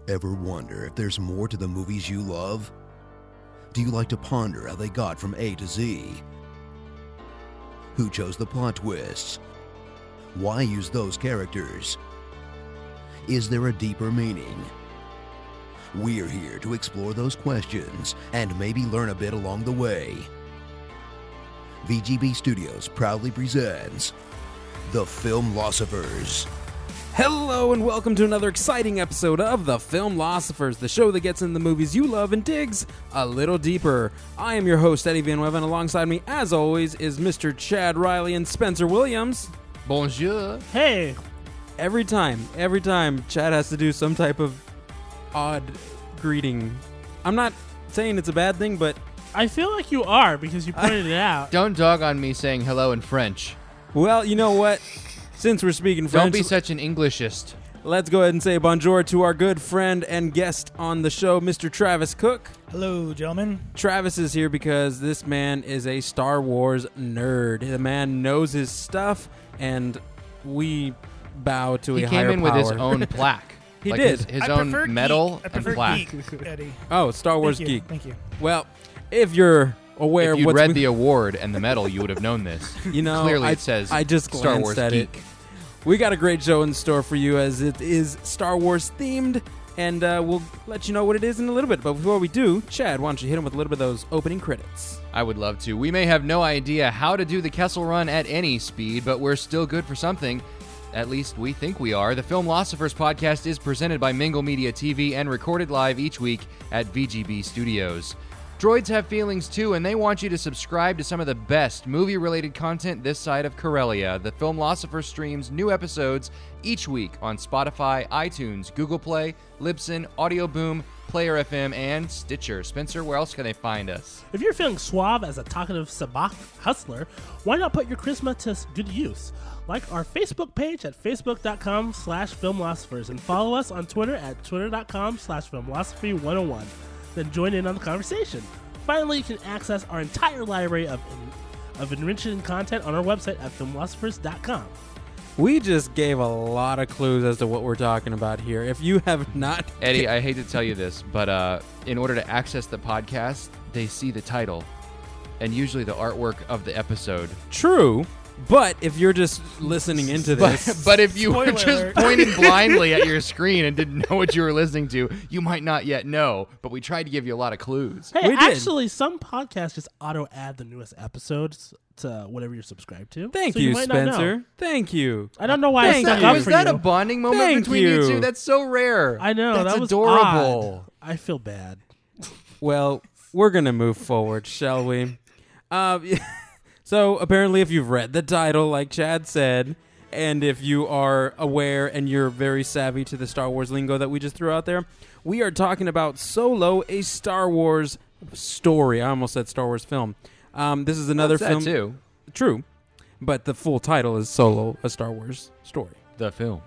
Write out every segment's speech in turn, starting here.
Ever wonder if there's more to the movies you love? Do you like to ponder how they got from A to Z? Who chose the plot twists? Why use those characters? Is there a deeper meaning? We're here to explore those questions and maybe learn a bit along the way. VGB Studios proudly presents The Filmlosophers. Hello and welcome to another exciting episode of The Filmlosophers, the show that gets in the movies you love and digs a little deeper. I am your host, Eddie Van Weven. Alongside me, as always, is Mr. Chad Riley and Spencer Williams. Bonjour. Hey. Every time, Chad has to do some type of odd greeting. I'm not saying it's a bad thing, but I feel like you are because you pointed it out. Don't dog on me saying hello in French. well, you know what? Since we're speaking French, Don't be such an Englishist. let's go ahead and say bonjour to our good friend and guest on the show, Mr. Travis Cook. Hello, gentlemen. Travis is here because this man is a Star Wars nerd. The man knows his stuff, and we bow to He a came higher in power. with his own plaque. He like did. His I own prefer medal geek. I and prefer plaque. geek, Eddie. Oh, Star Wars Thank you. geek. Thank you. Well, if you're aware If of you'd what's read the award and the medal, you would have known this. you know, Clearly it says I just Star glanced Wars at geek. it. We got a great show in store for you as it is Star Wars themed, and we'll let you know what it is in a little bit. But before we do, Chad, why don't you hit him with a little bit of those opening credits? I would love to. We may have no idea how to do the Kessel Run at any speed, but we're still good for something. At least we think we are. The Filmlosophers podcast is presented by Mingle Media TV and recorded live each week at VGB Studios. Droids have feelings too, and they want you to subscribe to some of the best movie-related content this side of Corellia. The Filmlosopher streams new episodes each week on Spotify, iTunes, Google Play, Libsyn, Audio Boom, Player FM, and Stitcher. Spencer, where else can they find us? If you're feeling suave as a talkative sabacc hustler, why not put your charisma to good use? Like our Facebook page at facebook.com/filmlosophers and follow us on Twitter at twitter.com/filmlosophy101. Then join in on the conversation. Finally, you can access our entire library of enriching content on our website at filmlosophers.com. We just gave a lot of clues as to what we're talking about here. If you have not... Eddie, I hate to tell you this, but in order to access the podcast, they see the title and usually the artwork of the episode. True, but if you're just listening into this... But if you were Spoiler just alert. pointing blindly at your screen and didn't know what you were listening to, you might not yet know. But we tried to give you a lot of clues. Hey, We did. actually, some podcasts just auto-add the newest episodes to whatever you're subscribed to. Thank So you, might not know. Spencer. Thank you. I don't know why Thank I stuck you. up Was for that you. a bonding moment Thank between you you. two? That's so rare. I know, That's that was adorable. odd. I feel bad. Well, we're going to move forward, shall we? So, apparently, if you've read the title, like Chad said, and if you are aware and you're very savvy to the Star Wars lingo that we just threw out there, we are talking about Solo, a Star Wars story. I almost said Star Wars film. This is another What's film. that too? True. But the full title is Solo, a Star Wars story. The film.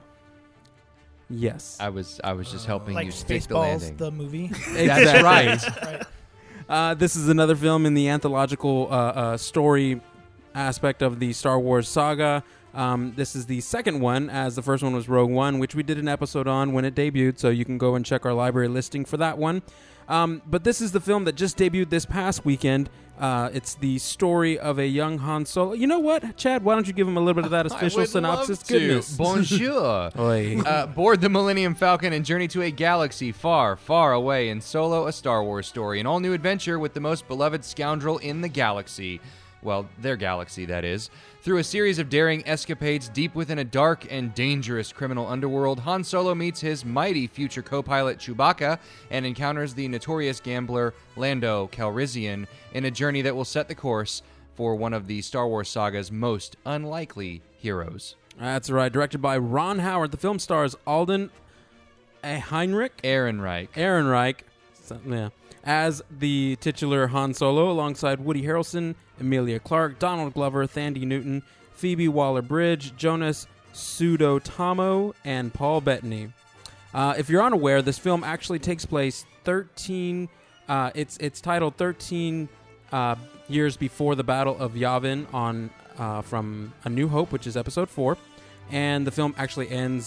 Yes. I was just helping Like you stick the Spaceballs, landing. the movie. That's right. Right. This is another film in the anthological story aspect of the Star Wars saga. This is the second one, as the first one was Rogue One, which we did an episode on when it debuted, so you can go and check our library listing for that one. But this is the film that just debuted this past weekend. It's the story of a young Han Solo. You know what, Chad? Why don't you give him a little bit of that official I would synopsis? love to. Goodness. Bonjour. Oy. Board the Millennium Falcon and journey to a galaxy far, far away in Solo, a Star Wars story. An all-new adventure with the most beloved scoundrel in the galaxy. Well, their galaxy, that is. Through a series of daring escapades deep within a dark and dangerous criminal underworld, Han Solo meets his mighty future co-pilot Chewbacca and encounters the notorious gambler Lando Calrissian in a journey that will set the course for one of the Star Wars saga's most unlikely heroes. That's right. Directed by Ron Howard. The film stars Alden Ehrenreich. Ehrenreich. So, yeah. As the titular Han Solo, alongside Woody Harrelson, Emilia Clarke, Donald Glover, Thandie Newton, Phoebe Waller-Bridge, Jonas Suotamo, and Paul Bettany. If you're unaware, this film actually takes place 13. It's titled 13 years before the Battle of Yavin on from A New Hope, which is Episode 4, and the film actually ends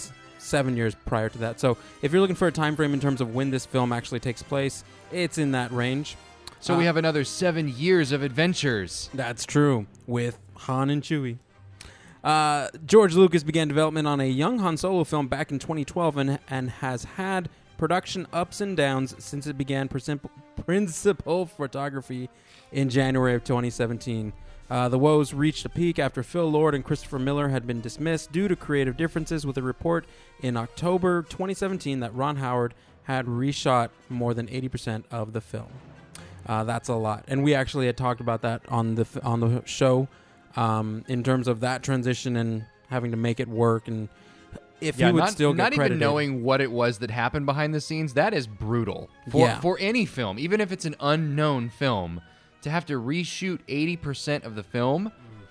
7 years prior to that. So if you're looking for a time frame in terms of when this film actually takes place, it's in that range. So we have another 7 years of adventures. That's true, with Han and Chewie. George Lucas began development on a young Han Solo film back in 2012 and has had production ups and downs since it began principal photography in January of 2017. The woes reached a peak after Phil Lord and Christopher Miller had been dismissed due to creative differences, with a report in October 2017 that Ron Howard had reshot more than 80% of the film. That's a lot, and we actually had talked about that on the show in terms of that transition and having to make it work, and if he would still get not credited. even knowing what it was that happened behind the scenes. That is brutal for any film, even if it's an unknown film, to have to reshoot 80% of the film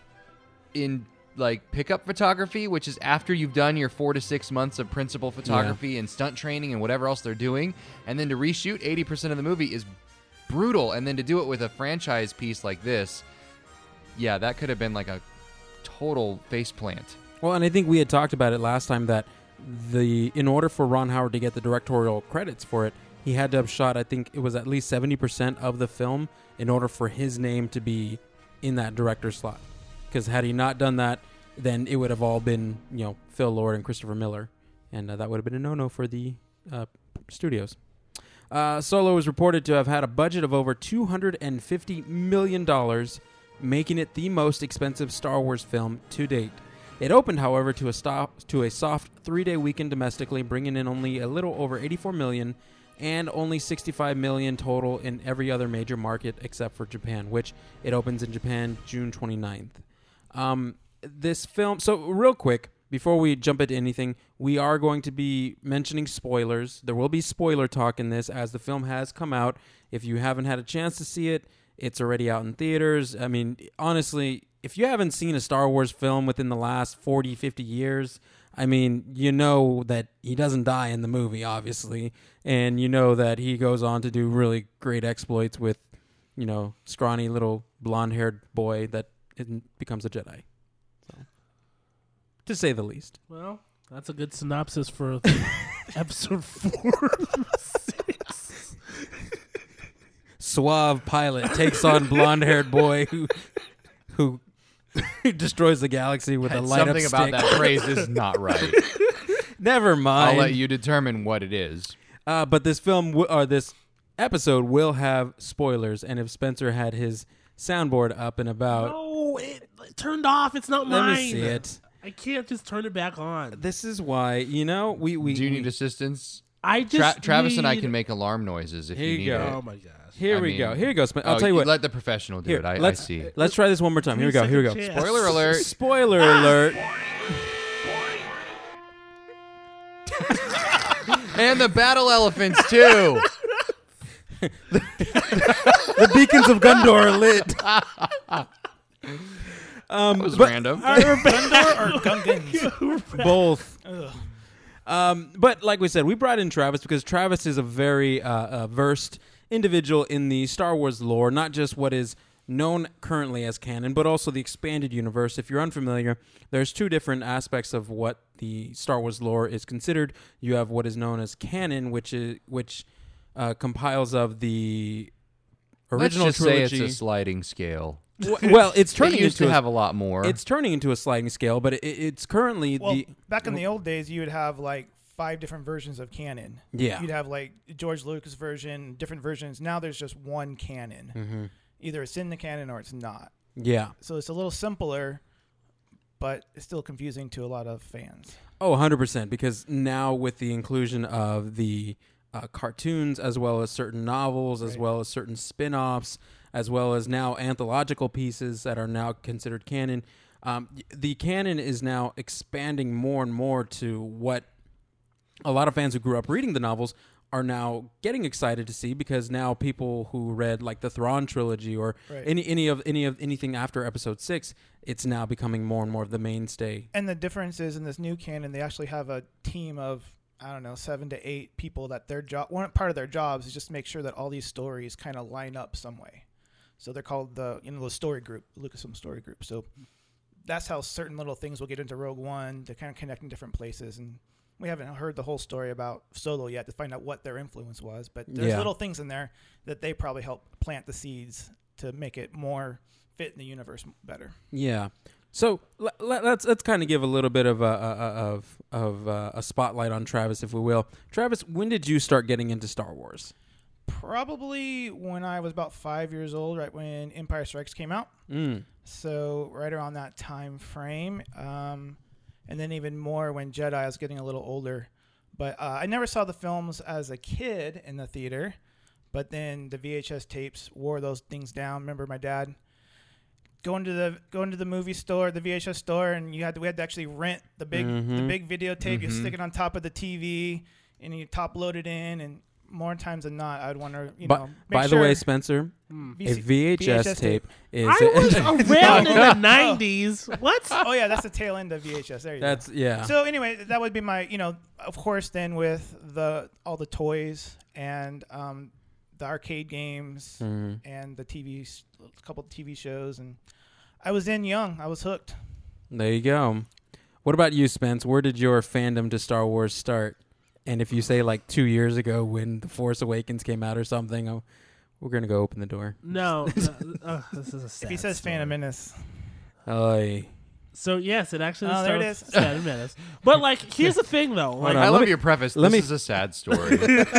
in like pickup photography, which is after you've done your 4 to 6 months of principal photography and stunt training and whatever else they're doing, and then to reshoot 80% of the movie is brutal. And then to do it with a franchise piece like this, yeah, that could have been like a total faceplant. Well, and I think we had talked about it last time that in order for Ron Howard to get the directorial credits for it, he had to have shot, I think it was at least 70% of the film in order for his name to be in that director's slot. Because had he not done that, then it would have all been, Phil Lord and Christopher Miller, and that would have been a no-no for the studios. Solo is reported to have had a budget of over $250 million, making it the most expensive Star Wars film to date. It opened, however, to a soft 3-day weekend domestically, bringing in only a little over $84 million and only $65 million total in every other major market except for Japan, which it opens in Japan June 29th. This film, so real quick, before we jump into anything, we are going to be mentioning spoilers. There will be spoiler talk in this as the film has come out. If you haven't had a chance to see it, it's already out in theaters. I mean, honestly, if you haven't seen a Star Wars film within the last 40, 50 years, I mean, you know that he doesn't die in the movie, obviously, and you know that he goes on to do really great exploits with, scrawny little blonde-haired boy that becomes a Jedi. So, to say the least. Well, that's a good synopsis for episode 4 6. Suave pilot takes on blonde-haired boy who destroys the galaxy with a light-up stick. Something about that phrase is not right. Never mind. I'll let you determine what it is. But this film, this episode, will have spoilers. And if Spencer had his soundboard up and about, No, it turned off. It's not mine. let me see it. I can't just turn it back on. This is why, we Do you need assistance? I just Travis and I can make alarm noises if Here you you need go. it. Oh my gosh. Here we go. Here you go, Spencer. I'll tell you what. Let the professional do Here, it. I let's see. Let's try this one more time. Here we go. Here we go. Second chance. Spoiler alert. Spoiler alert. And the battle elephants, too. The beacons of Gondor are lit. That was random. Gundor or Gungans? Both. Ugh. But like we said, we brought in Travis because Travis is a very versed individual in the Star Wars lore, not just what is known currently as canon, but also the expanded universe. If you're unfamiliar, there's two different aspects of what the Star Wars lore is considered. You have what is known as canon, which compiles of the original Let's just trilogy. say it's a sliding scale. Well, it's turning It used into to have a lot more. It's turning into a sliding scale, but it's currently Well, the back in the old days, you would have like 5 different versions of canon. Yeah. You'd have like George Lucas version, different versions. Now there's just one canon. Mm-hmm. Either it's in the canon or it's not. yeah. So it's a little simpler, but it's still confusing to a lot of fans. Oh, 100%, because now with the inclusion of the cartoons, as well as certain novels, as Right. well as certain spin-offs, as well as now anthological pieces that are now considered canon, the canon is now expanding more and more to what a lot of fans who grew up reading the novels are now getting excited to see, because now people who read like the Thrawn trilogy or Right. anything after Episode 6, it's now becoming more and more of the mainstay. And the difference is in this new canon, they actually have a team of 7 to 8 people that their job, one part of their jobs is just to make sure that all these stories kind of line up some way. So they're called the story group, Lucasfilm story group. So that's how certain little things will get into Rogue One. They're kind of connecting different places, and we haven't heard the whole story about Solo yet to find out what their influence was. But there's Yeah. little things in there that they probably helped plant the seeds to make it more fit in the universe better. Yeah. So let's kind of give a little bit of a spotlight on Travis, if we will. Travis, when did you start getting into Star Wars? Probably when I was about 5 years old, right when Empire Strikes came out. So right around that time frame. And then even more when Jedi was getting a little older. But I never saw the films as a kid in the theater. But then the VHS tapes wore those things down. Remember my dad going to the movie store, the VHS store, and we had to actually rent the big videotape. You stick it on top of the TV, and you top load it in. And more times than not, I'd want to By the way, Spencer, a VHS tape is. I was around in the 90s. What? Oh yeah, that's the tail end of VHS. There you go. Yeah. So anyway, that would be my, of course, then with all the toys and the arcade games and the a couple of TV shows, and I was young. I was hooked. There you go. What about you, Spence? Where did your fandom to Star Wars start? And if you say like 2 years ago when The Force Awakens came out or something, we're going to go open the door. No. This is a sad If he says story. Phantom Menace. Oy. So, yes, it actually Oh, there it starts is. Phantom Menace. But, like, here's the thing, though. Like, I love your preface. let This me- is a sad story.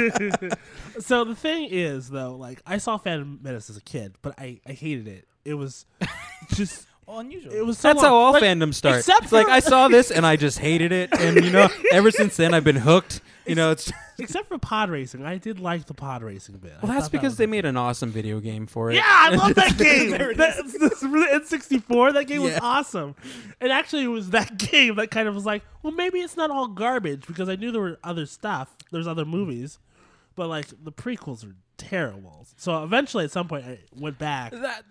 So, the thing is, though, like, I saw Phantom Menace as a kid, but I hated it. It was just... Well, unusual. It was so That's long. how all Like, fandoms start. except It's like for- I saw this and I just hated it, and ever since then I've been hooked. It's Except for pod racing. I did like the pod racing bit. well, that's because they made an awesome video game for it. Yeah, I love that game. That's really N64. That game was Yeah. awesome. And actually, it was that game that kind of was like, well, maybe it's not all garbage because I knew there were other stuff. There's other movies, but like the prequels are terrible. So eventually, at some point, I went back.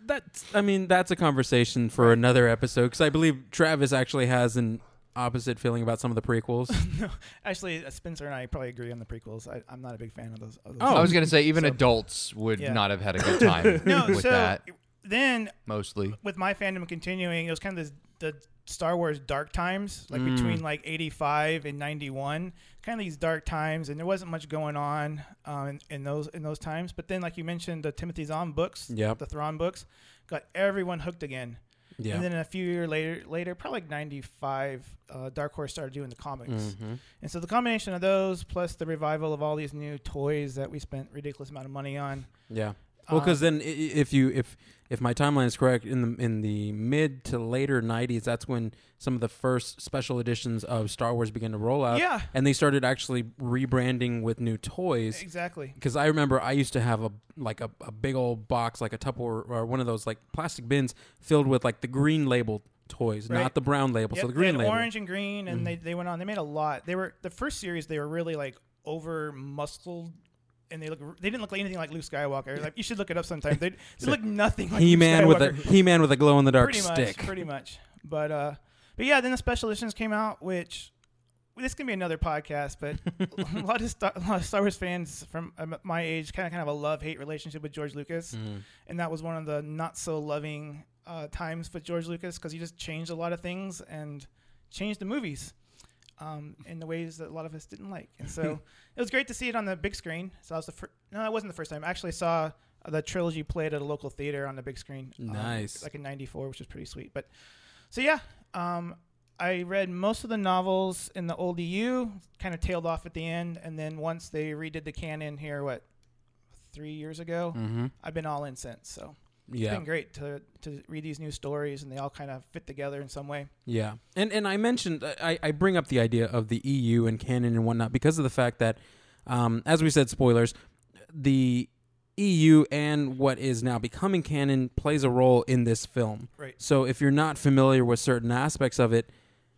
That's a conversation for another episode because I believe Travis actually has an opposite feeling about some of the prequels. Actually, Spencer and I probably agree on the prequels. I'm not a big fan of those. Oh. I was going to say even So- adults would Yeah. not have had a good time No, with so that. then Mostly. with my fandom continuing, it was kind of the Star Wars dark times, like between like 85 and 91, kind of these dark times, and there wasn't much going on in those times. But then, like you mentioned, the Timothy Zahn books, Yep. the Thrawn books, got everyone hooked again. Yeah. And then a few years later, probably like 95, Dark Horse started doing the comics. Mm-hmm. And so the combination of those plus the revival of all these new toys that we spent ridiculous amount of money on. Yeah. Well, because then if my timeline is correct, in the mid to later 90s, that's when some of the first special editions of Star Wars began to roll out. Yeah. And they started actually rebranding with new toys. Exactly. Because I remember I used to have a big old box, like a Tupperware or one of those like plastic bins filled with like the green labeled toys, Right. not the brown label. Yep, So the they green had label. orange and green, and they went on. They made a lot. They were the first series. They were really like over muscled, and they didn't look like anything like Luke Skywalker. Like you should look it up sometime. They look nothing like He-Man Luke with Skywalker. He-Man with a glow in the dark stick. Pretty much. But yeah, then the special editions came out, which this can be another podcast. But a lot of Star Wars fans from my age kind of have a love-hate relationship with George Lucas, and that was one of the not so loving times with George Lucas because he just changed a lot of things and changed the movies in the ways that a lot of us didn't like. And so it was great to see it on the big screen. So I was no, it wasn't the first time. I actually saw the trilogy played at a local theater on the big screen. Nice. Like in '94, which was pretty sweet. But so yeah, I read most of the novels in the old EU, kind of tailed off at the end, and then once they redid the canon here, 3 years ago, I've been all in since. So it's Yeah. been great to read these new stories, and they all kind of fit together in some way. Yeah, and I mentioned I bring up the idea of the EU and canon and whatnot because of the fact that, as we said, spoilers, the EU and what is now becoming canon plays a role in this film. Right. So if you're not familiar with certain aspects of it,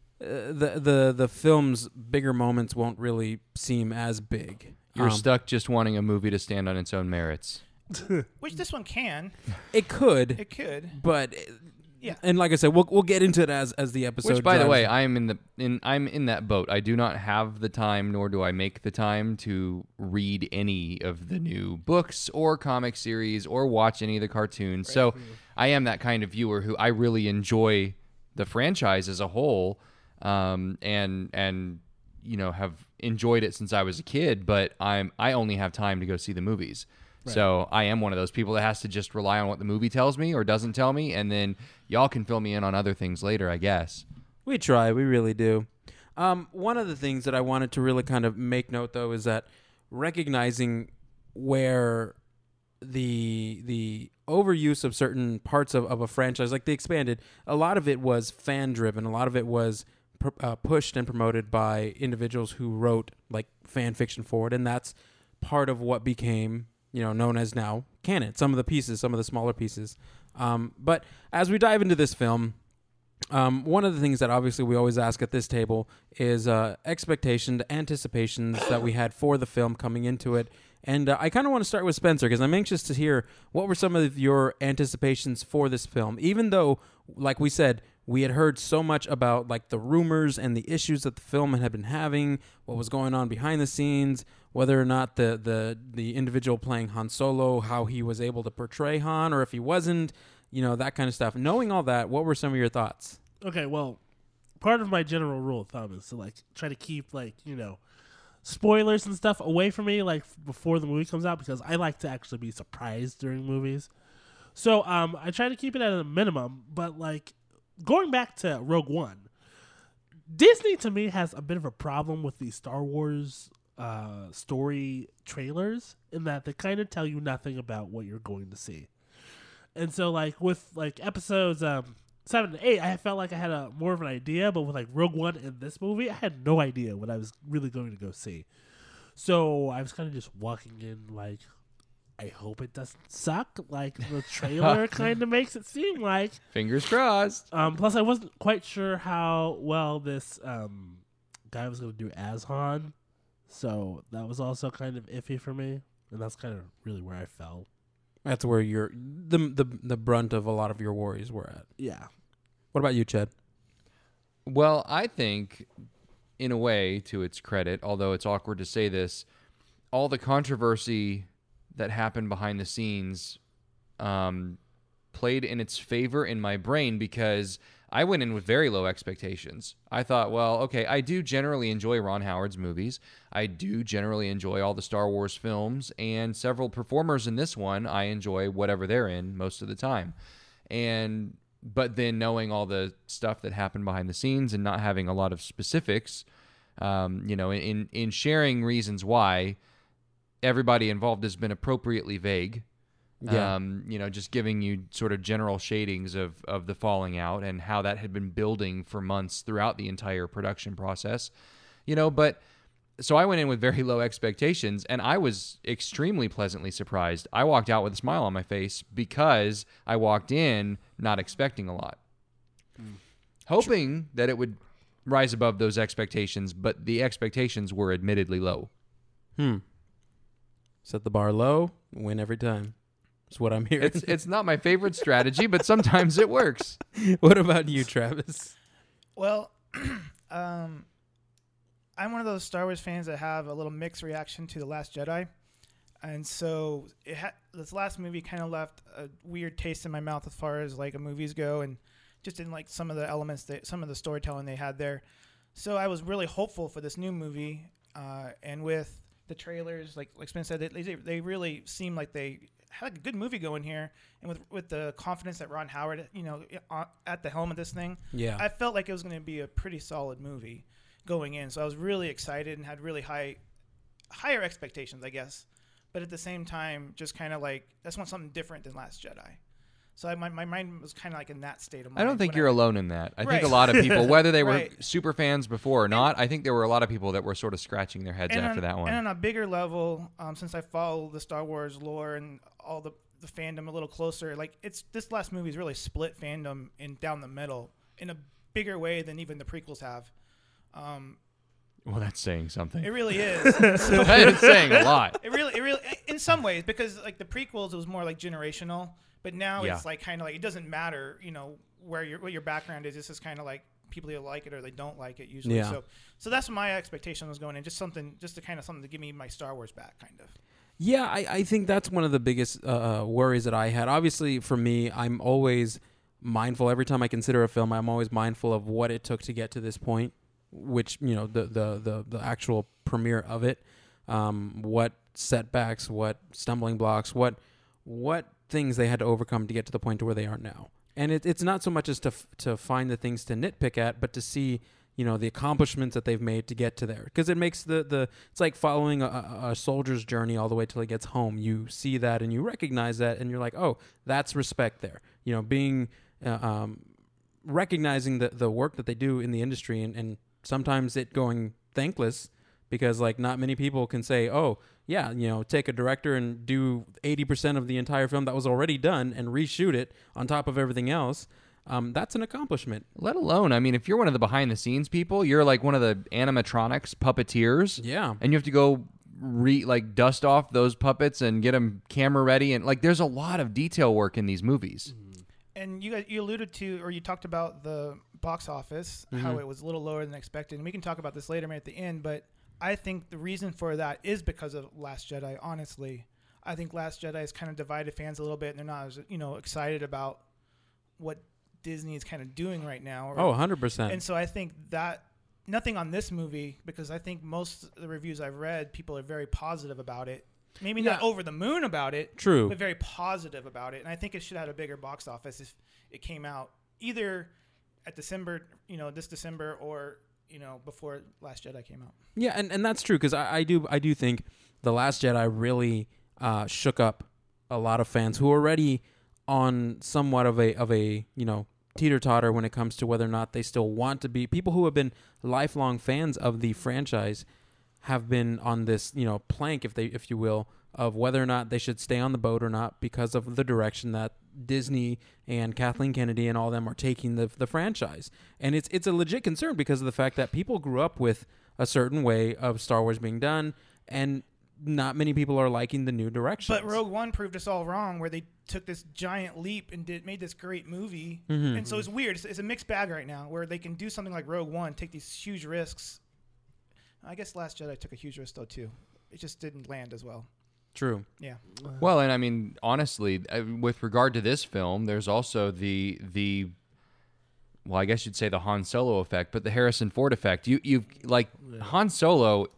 the film's bigger moments won't really seem as big. You're stuck just wanting a movie to stand on its own merits. Which this one can. It could, It could. but Yeah. and like I said, we'll get into it as the episode. Which, by the drives. way, I'm in that boat. I do not have the time, nor do I make the time to read any of the new books or comic series or watch any of the cartoons. So I am that kind of viewer who I really enjoy the franchise as a whole, and have enjoyed it since I was a kid, but I only have time to go see the movies. Right. So I am one of those people that has to just rely on what the movie tells me or doesn't tell me, and then y'all can fill me in on other things later, I guess. We try. We really do. One of the things that I wanted to really kind of make note, though, is that recognizing where the overuse of certain parts of a franchise, like The Expanded, a lot of it was fan-driven. A lot of it was pushed and promoted by individuals who wrote like fan fiction for it, and that's part of what became known as now canon. Some of the smaller pieces. But as we dive into this film, one of the things that obviously we always ask at this table is expectations, anticipations that we had for the film coming into it. And I kind of want to start with Spencer because I'm anxious to hear what were some of your anticipations for this film, even though, like we said, we had heard so much about like the rumors and the issues that the film had been having, what was going on behind the scenes, whether or not the individual playing Han Solo, how he was able to portray Han, or if he wasn't, that kind of stuff. Knowing all that, what were some of your thoughts? Okay, well, part of my general rule of thumb is to like try to keep spoilers and stuff away from me like before the movie comes out, because I like to actually be surprised during movies. So I try to keep it at a minimum, but like going back to Rogue One, Disney to me has a bit of a problem with the Star Wars story trailers in that they kind of tell you nothing about what you're going to see. And so like with like episodes 7 and 8, I felt like I had a more of an idea, but with like Rogue One and this movie, I had no idea what I was really going to go see. So I was kind of just walking in like, I hope it doesn't suck like the trailer kind of makes it seem like. Fingers crossed. Plus, I wasn't quite sure how well this guy was going to do as Han, so that was also kind of iffy for me, and that's kind of really where I fell. That's where the brunt of a lot of your worries were at. Yeah. What about you, Chad? Well, I think, in a way, to its credit, although it's awkward to say this, all the controversy that happened behind the scenes played in its favor in my brain, because I went in with very low expectations. I thought, well, okay, I do generally enjoy Ron Howard's movies. I do generally enjoy all the Star Wars films, and several performers in this one, I enjoy whatever they're in most of the time. But then knowing all the stuff that happened behind the scenes and not having a lot of specifics, in sharing reasons why, everybody involved has been appropriately vague. Yeah. Just giving you sort of general shadings of the falling out and how that had been building for months throughout the entire production process. But so I went in with very low expectations, and I was extremely pleasantly surprised. I walked out with a smile on my face because I walked in not expecting a lot. Hoping that it would rise above those expectations, but the expectations were admittedly low. Set the bar low, win every time. That's what I'm hearing. It's not my favorite strategy, but sometimes it works. What about you, Travis? Well, I'm one of those Star Wars fans that have a little mixed reaction to The Last Jedi. And so this last movie kind of left a weird taste in my mouth as far as like movies go, and just in like some of the elements, some of the storytelling they had there. So I was really hopeful for this new movie. And with the trailers, like Spence said, they really seem like they had a good movie going here, and with the confidence that Ron Howard, at the helm of this thing, Yeah. I felt like it was going to be a pretty solid movie going in. So I was really excited and had really higher expectations, I guess. But at the same time, just kind of like, that's want something different than Last Jedi. So my mind was kind of like in that state of mind. I don't think you're alone in that. I think Right. a lot of people, whether they were Right. super fans before or not, I think there were a lot of people that were sort of scratching their heads after that one. And on a bigger level, since I follow the Star Wars lore and all the fandom a little closer, like this last movie's really split fandom down the middle in a bigger way than even the prequels have. Well, that's saying something. It really is. That is saying a lot. It really, in some ways, because like the prequels, it was more like generational, but now Yeah. it's like kind of like it doesn't matter, what your background is. It's just kind of like people either like it or they don't like it usually. Yeah. So that's what my expectation was going in, just something to give me my Star Wars back, kind of. Yeah, I think that's one of the biggest worries that I had. Obviously, for me, I'm always mindful. Every time I consider a film, I'm always mindful of what it took to get to this point. which the actual premiere of it, what setbacks, what stumbling blocks, what things they had to overcome to get to the point to where they are now. And it's not so much as to find the things to nitpick at, but to see the accomplishments that they've made to get to there, because it makes it's like following a soldier's journey all the way till he gets home. You see that and you recognize that, and you're like, oh, that's respect there. Being recognizing the work that they do in the industry, and sometimes it going thankless, because like not many people can say, oh yeah, take a director and do 80% of the entire film that was already done and reshoot it on top of everything else. That's an accomplishment. Let alone, I mean, if you're one of the behind-the-scenes people, you're like one of the animatronics puppeteers. Yeah. And you have to go dust off those puppets and get them camera ready. And like, there's a lot of detail work in these movies. And you alluded to, or you talked about the box office, how it was a little lower than expected. And we can talk about this later at the end, but I think the reason for that is because of Last Jedi, honestly. I think Last Jedi has kind of divided fans a little bit, and they're not as, excited about what Disney is kind of doing right now. 100%. And so I think that nothing on this movie, because I think most of the reviews I've read, people are very positive about it. Maybe not over the moon about it. True. But very positive about it. And I think it should have a bigger box office if it came out either at December, this December, or before Last Jedi came out. Yeah, and that's true, because I do think The Last Jedi really shook up a lot of fans who are already on somewhat of a teeter-totter when it comes to whether or not they still want to be. People who have been lifelong fans of the franchise have been on this plank, if you will, of whether or not they should stay on the boat or not, because of the direction that Disney and Kathleen Kennedy and all them are taking the franchise. And it's a legit concern because of the fact that people grew up with a certain way of Star Wars being done, and not many people are liking the new direction. But Rogue One proved us all wrong, where they took this giant leap and made this great movie. And so it's weird. It's a mixed bag right now, where they can do something like Rogue One, take these huge risks. I guess Last Jedi took a huge risk though too. It just didn't land as well. True. Yeah. Well, and I mean, honestly, with regard to this film, there's also the well, I guess you'd say the Han Solo effect, but the Harrison Ford effect. Han Solo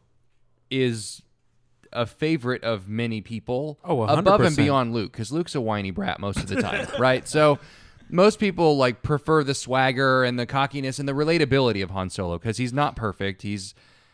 is a favorite of many people, above and beyond Luke, because Luke's a whiny brat most of the time, right? So most people prefer the swagger and the cockiness and the relatability of Han Solo, because he's not perfect. He's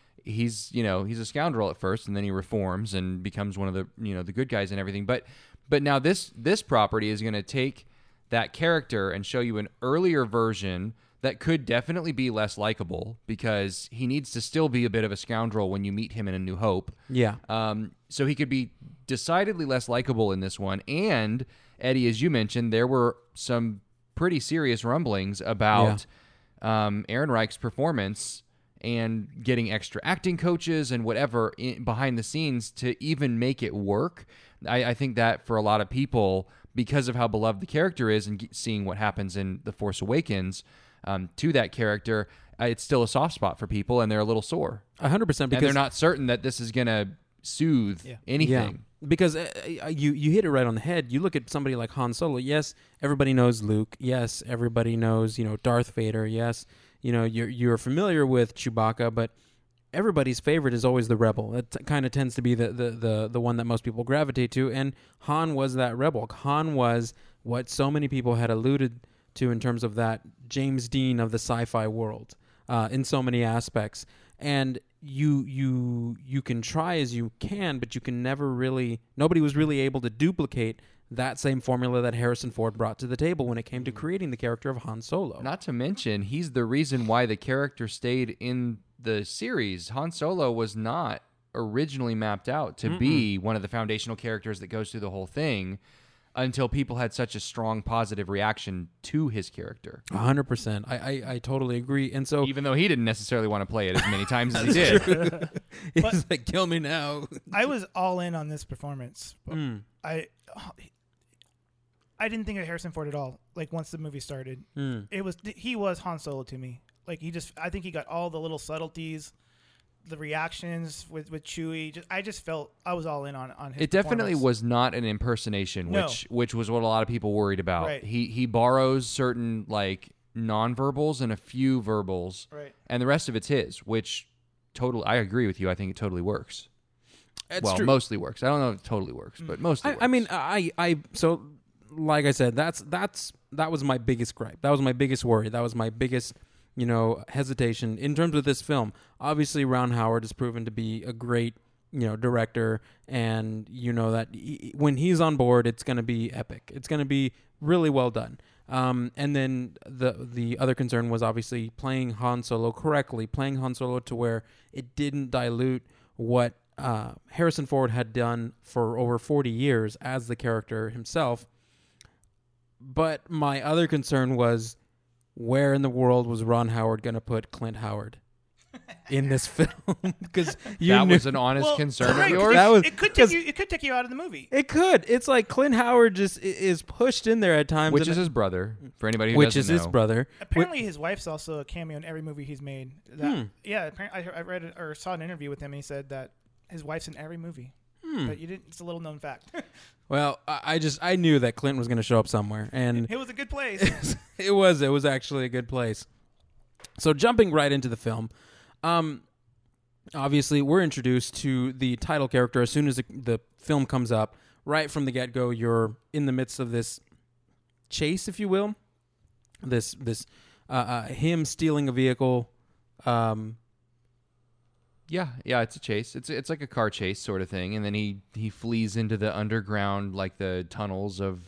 a scoundrel at first, and then he reforms and becomes one of the the good guys and everything. But now this property is going to take that character and show you an earlier version that could definitely be less likable, because he needs to still be a bit of a scoundrel when you meet him in A New Hope. Yeah. So he could be decidedly less likable in this one. And Eddie, as you mentioned, there were some pretty serious rumblings about Aaron Reich's performance and getting extra acting coaches and whatever behind the scenes to even make it work. I think that for a lot of people, because of how beloved the character is and seeing what happens in The Force Awakens to that character, it's still a soft spot for people, and they're a little sore. 100%. Because and they're not certain that this is going to soothe anything. Yeah. Because you hit it right on the head. You look at somebody like Han Solo. Yes, everybody knows Luke. Yes, everybody knows Darth Vader. Yes, you're familiar with Chewbacca, but everybody's favorite is always the rebel. That kind of tends to be the one that most people gravitate to, and Han was that rebel. Han was what so many people had alluded to in terms of that James Dean of the sci-fi world in so many aspects. And you can try as you can, but you can never really. Nobody was really able to duplicate that same formula that Harrison Ford brought to the table when it came to creating the character of Han Solo. Not to mention, he's the reason why the character stayed in the series. Han Solo was not originally mapped out to be one of the foundational characters that goes through the whole thing until people had such a strong positive reaction to his character. 100%. I totally agree. And so, even though he didn't necessarily want to play it as many times as he did. He's like, kill me now. I was all in on this performance. I didn't think of Harrison Ford at all. Once the movie started, he was Han Solo to me. I think he got all the little subtleties, the reactions with Chewie. I just felt I was all in on his. It definitely was not an impersonation, which was what a lot of people worried about. Right. He borrows certain nonverbals and a few verbals, Right. and the rest of it's his. Which I agree with you. I think it totally works. It's true. Mostly works. I don't know if it totally works, but mostly. I mean, so like I said, that was my biggest gripe. That was my biggest worry. That was my biggest, hesitation in terms of this film. Obviously, Ron Howard has proven to be a great, director, and that when he's on board, it's going to be epic. It's going to be really well done. And then the other concern was obviously playing Han Solo correctly, playing Han Solo to where it didn't dilute what Harrison Ford had done for over 40 years as the character himself. But my other concern was, where in the world was Ron Howard going to put Clint Howard in this film? Because that was an honest concern right, of 'cause yours. That was- it could take you out of the movie. It could. It's like Clint Howard just is pushed in there at times. Which and- is his brother, for anybody who which doesn't is know. his brother. Apparently, his wife's also a cameo in every movie he's made. Yeah, apparently, I read it or saw an interview with him, and he said that his wife's in every movie. But you didn't. It's a little known fact. Well, I knew that Clint was going to show up somewhere, and It was a good place. it was actually a good place. So jumping right into the film, obviously we're introduced to the title character as soon as the film comes up. Right from the get-go, you're in the midst of this chase, if you will. This him stealing a vehicle. Yeah, it's a chase. It's like a car chase sort of thing, and then he flees into the underground, like the tunnels of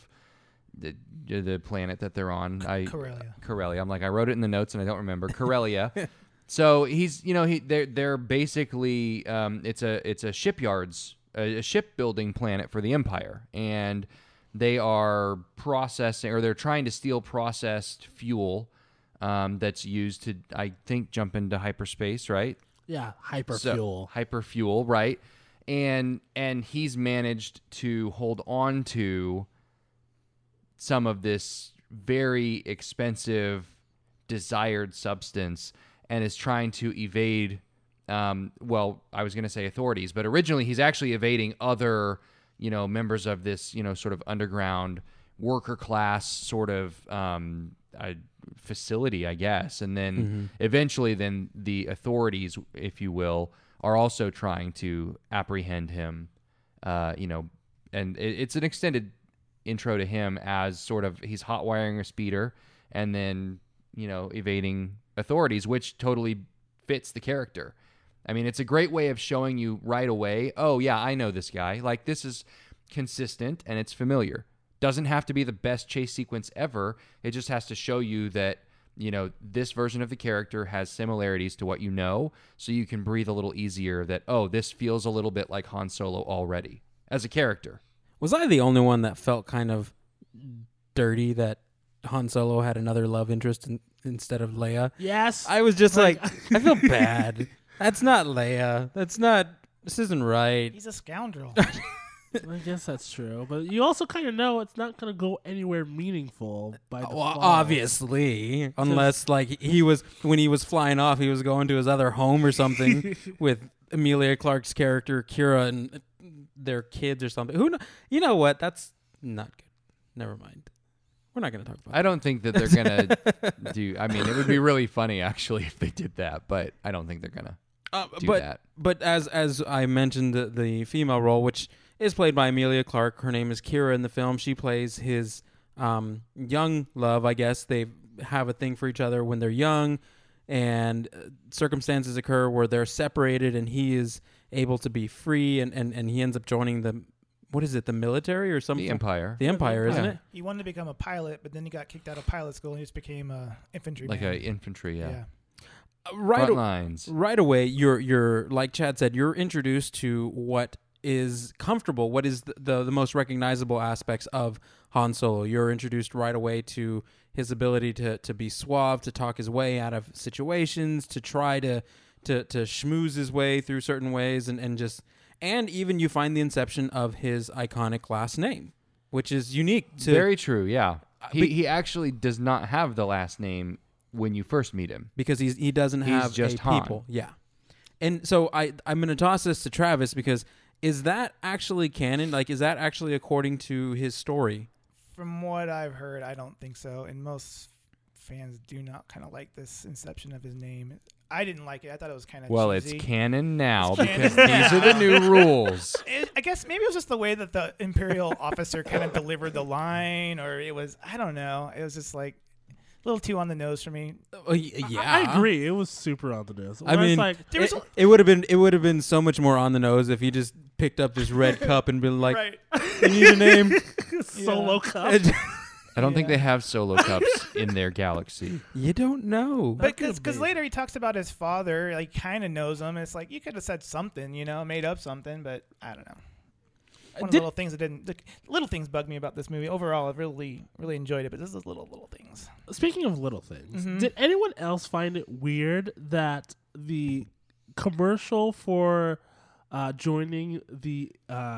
the planet that they're on. Corellia. I'm like, I wrote it in the notes and I don't remember. Corellia. So he's they're basically it's a shipbuilding planet for the Empire, and they are processing, or they're trying to steal processed fuel that's used to, I think, jump into hyperspace, right? Yeah, hyperfuel. Hyperfuel, right? And he's managed to hold on to some of this very expensive desired substance and is trying to evade I was going to say authorities, but originally he's actually evading other, members of this, sort of underground worker class sort of facility, I guess. And then eventually then the authorities, if you will, are also trying to apprehend him, and it's an extended intro to him as sort of he's hot wiring a speeder and then, evading authorities, which totally fits the character. I mean, it's a great way of showing you right away, oh, yeah, I know this guy. Like, this is consistent and it's familiar. Doesn't have to be the best chase sequence ever. It just has to show you that, this version of the character has similarities to what you know, so you can breathe a little easier that, oh, this feels a little bit like Han Solo already as a character. Was I the only one that felt kind of dirty that Han Solo had another love interest instead of Leia? Yes. I was just like, I feel bad. That's not Leia. This isn't right. He's a scoundrel. I guess that's true, but you also kind of know it's not going to go anywhere meaningful by default. Well, obviously, unless like when he was flying off, he was going to his other home or something with Emilia Clarke's character Kira and their kids or something. You know what? That's not good. Never mind. We're not going to talk about I don't think that they're going to do... I mean, it would be really funny, actually, if they did that, but I don't think they're going to do that. But as I mentioned, the female role, which is played by Emilia Clarke, her name is Kira in the film. She plays his young love, I guess. They have a thing for each other when they're young, and circumstances occur where they're separated, and he is able to be free, and he ends up joining the... What is it, the military or something? The Empire. The Empire, isn't it? He wanted to become a pilot, but then he got kicked out of pilot school and he just became an infantryman. Like an infantry, yeah. Right, Front lines. right away, you're like Chad said, you're introduced to what is comfortable, what is the most recognizable aspects of Han Solo. You're introduced right away to his ability to be suave, to talk his way out of situations, to try to schmooze his way through certain ways, and even you find the inception of his iconic last name, which is unique to... Very true, yeah. He actually does not have the last name when you first meet him. Because he doesn't have just a Han. people. Yeah. And so I'm going to toss this to Travis because is that actually canon? Like, is that actually according to his story? From what I've heard, I don't think so. In most fans do not kind of like this inception of his name. I didn't like it. I thought it was kind of Well, cheesy. it's canon now It's because canon. these are the new rules. I guess maybe it was just the way that the Imperial officer kind of delivered the line, or it was, I don't know. It was just like a little too on the nose for me. Yeah, I agree. It was super on the nose. I mean, There was it would have been so much more on the nose if he just picked up this red cup and been like, right. "You need a name." Solo Cup. I don't think they have solo cups in their galaxy. You don't know. But could've because been. later he talks about his father, like kind of knows him. It's like you could have said something, made up something, but I don't know. One of the little things that didn't. The little things bug me about this movie. Overall, I've really, really enjoyed it. But this is little things. Speaking of little things, Mhm. did anyone else find it weird that the commercial for joining the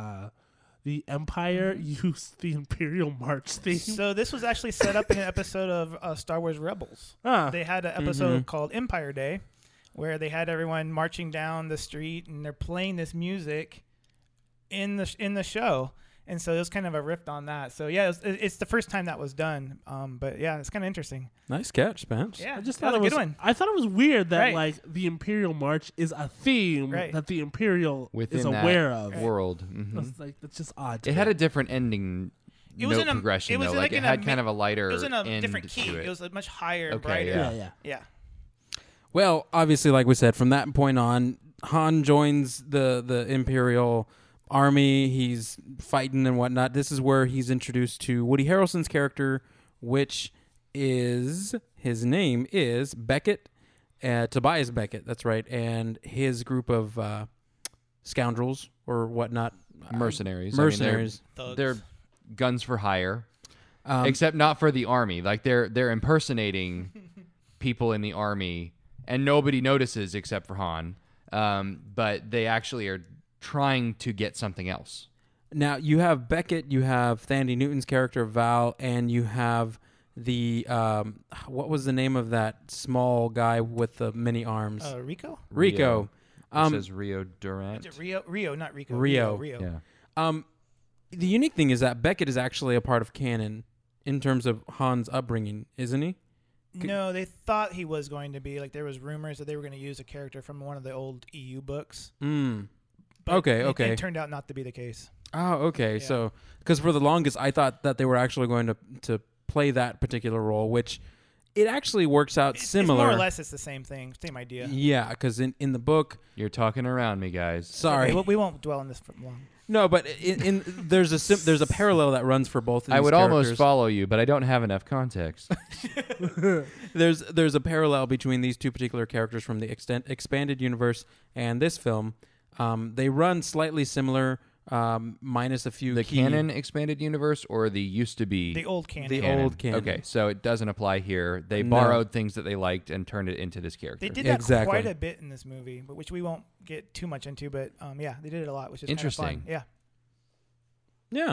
Empire used the Imperial March theme? So this was actually set up in an episode of Star Wars Rebels. They had an episode called Empire Day, where they had everyone marching down the street and they're playing this music in the show, and so it was kind of a riff on that. So yeah, it's the first time that was done. But yeah, it's kind of interesting. Nice catch, Spence. Yeah, I just that thought was it a was. good one. I thought it was weird that Right. like the Imperial March is a theme Right. that the Imperial Within is that aware of. world. That's like that's just odd. To It me. had a different ending. It was note in a progression it was though. like Like it in had a kind of a lighter. It was in a end different key. to It was a much higher, and Okay, brighter. yeah. Yeah. Well, obviously, like we said, from that point on, Han joins the Imperial army. He's fighting and whatnot. This is where he's introduced to Woody Harrelson's character, which is his name is Beckett, Tobias Beckett. That's right, and his group of scoundrels or whatnot, mercenaries. mercenaries. I mean, they're guns for hire, Um, except not for the army. Like they're impersonating people in the army, and nobody notices except for Han. But they actually are trying to get something else. Now you have Beckett, you have Thandie Newton's character Val, and you have the what was the name of that small guy with the many arms? Rico? Rico. It says Rio Durant. Is it Rio, not Rico. Rio. Yeah. The unique thing is that Beckett is actually a part of canon in terms of Han's upbringing, isn't he? No, they thought he was going to be. Like there was rumors that they were going to use a character from one of the old EU books. Mm. But Okay, it, okay. It turned out not to be the case. Oh, okay. Yeah. So, because for the longest, I thought that they were actually going to play that particular role, which it actually works out similar. It's more or less, it's the same thing, same idea. Yeah, because in the book, You're talking around me, guys. sorry, Okay, we won't dwell on this for long. no, but in there's a parallel that runs for both of these I would characters. almost follow you, but I don't have enough context. There's a parallel between these two particular characters from the expanded universe and this film. They run slightly similar, minus a few The key- canon expanded universe or the used to be The old canon. The old canon. Okay, so it doesn't apply here. They No. borrowed things that they liked and turned it into this character. They did that Exactly. quite a bit in this movie, but which we won't get too much into. But yeah, they did it a lot, which is Interesting. Kind of fun. Yeah. Yeah.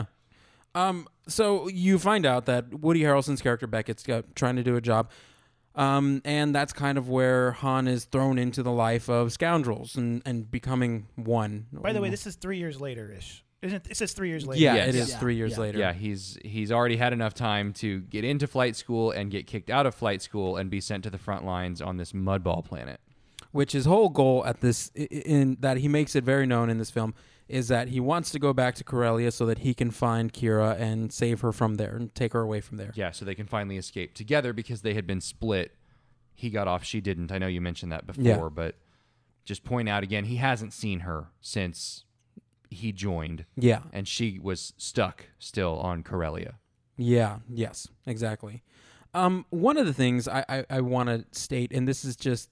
So you find out that Woody Harrelson's character Beckett's trying to do a job, and that's kind of where Han is thrown into the life of scoundrels and becoming one. By the way, this is 3 years later ish. Isn't it? It says 3 years later. Yeah, Yes. it is Yeah. 3 years Yeah. later. Yeah, he's already had enough time to get into flight school and get kicked out of flight school and be sent to the front lines on this mudball planet. Which his whole goal at this, in that he makes it very known in this film, is that he wants to go back to Corellia so that he can find Kira and save her from there and take her away from there. Yeah, so they can finally escape together because they had been split. He got off, she didn't. I know you mentioned that before, Yeah. but just point out again, he hasn't seen her since he joined, Yeah. and she was stuck still on Corellia. Yeah. Yes. Exactly. One of the things I want to state, and this is just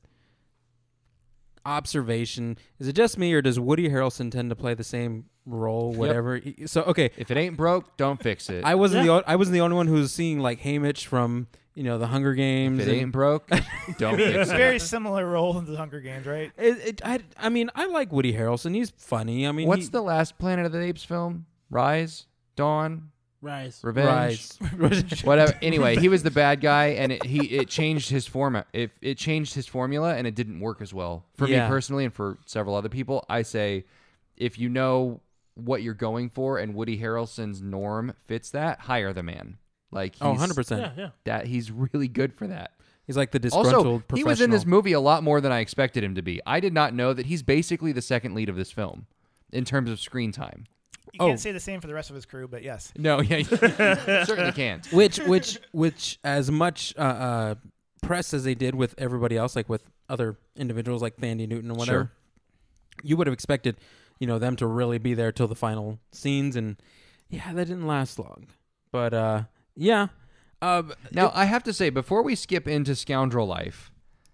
observation, is it just me or does Woody Harrelson tend to play the same role? Whatever. So okay, If it ain't broke, don't fix it. I wasn't I wasn't the only one who was seeing like Haymitch from the Hunger Games. If it ain't broke, don't fix It's it. very similar role in the Hunger Games, right? I mean, I like Woody Harrelson. He's funny. I mean, What's the last Planet of the Apes film? Rise? Dawn? Rise. Revenge? Rise. Whatever. Anyway, he was the bad guy, and it changed his format. It changed his formula, and it didn't work as well for Yeah. me personally, and for several other people. I say, if you know what you're going for, and Woody Harrelson's norm fits that, hire the man. Like, Oh, he's, 100%. Yeah. that he's really good for that. He's like the disgruntled Also, professional. he was in this movie a lot more than I expected him to be. I did not know that he's basically the second lead of this film in terms of screen time. You can't say the same for the rest of his crew, but yes. No, yeah, you certainly can't. Which as much press as they did with everybody else, like with other individuals like Thandie Newton or whatever, Sure. you would have expected, them to really be there till the final scenes, and yeah, that didn't last long. But yeah. Now, I have to say, before we skip into Scoundrel Life,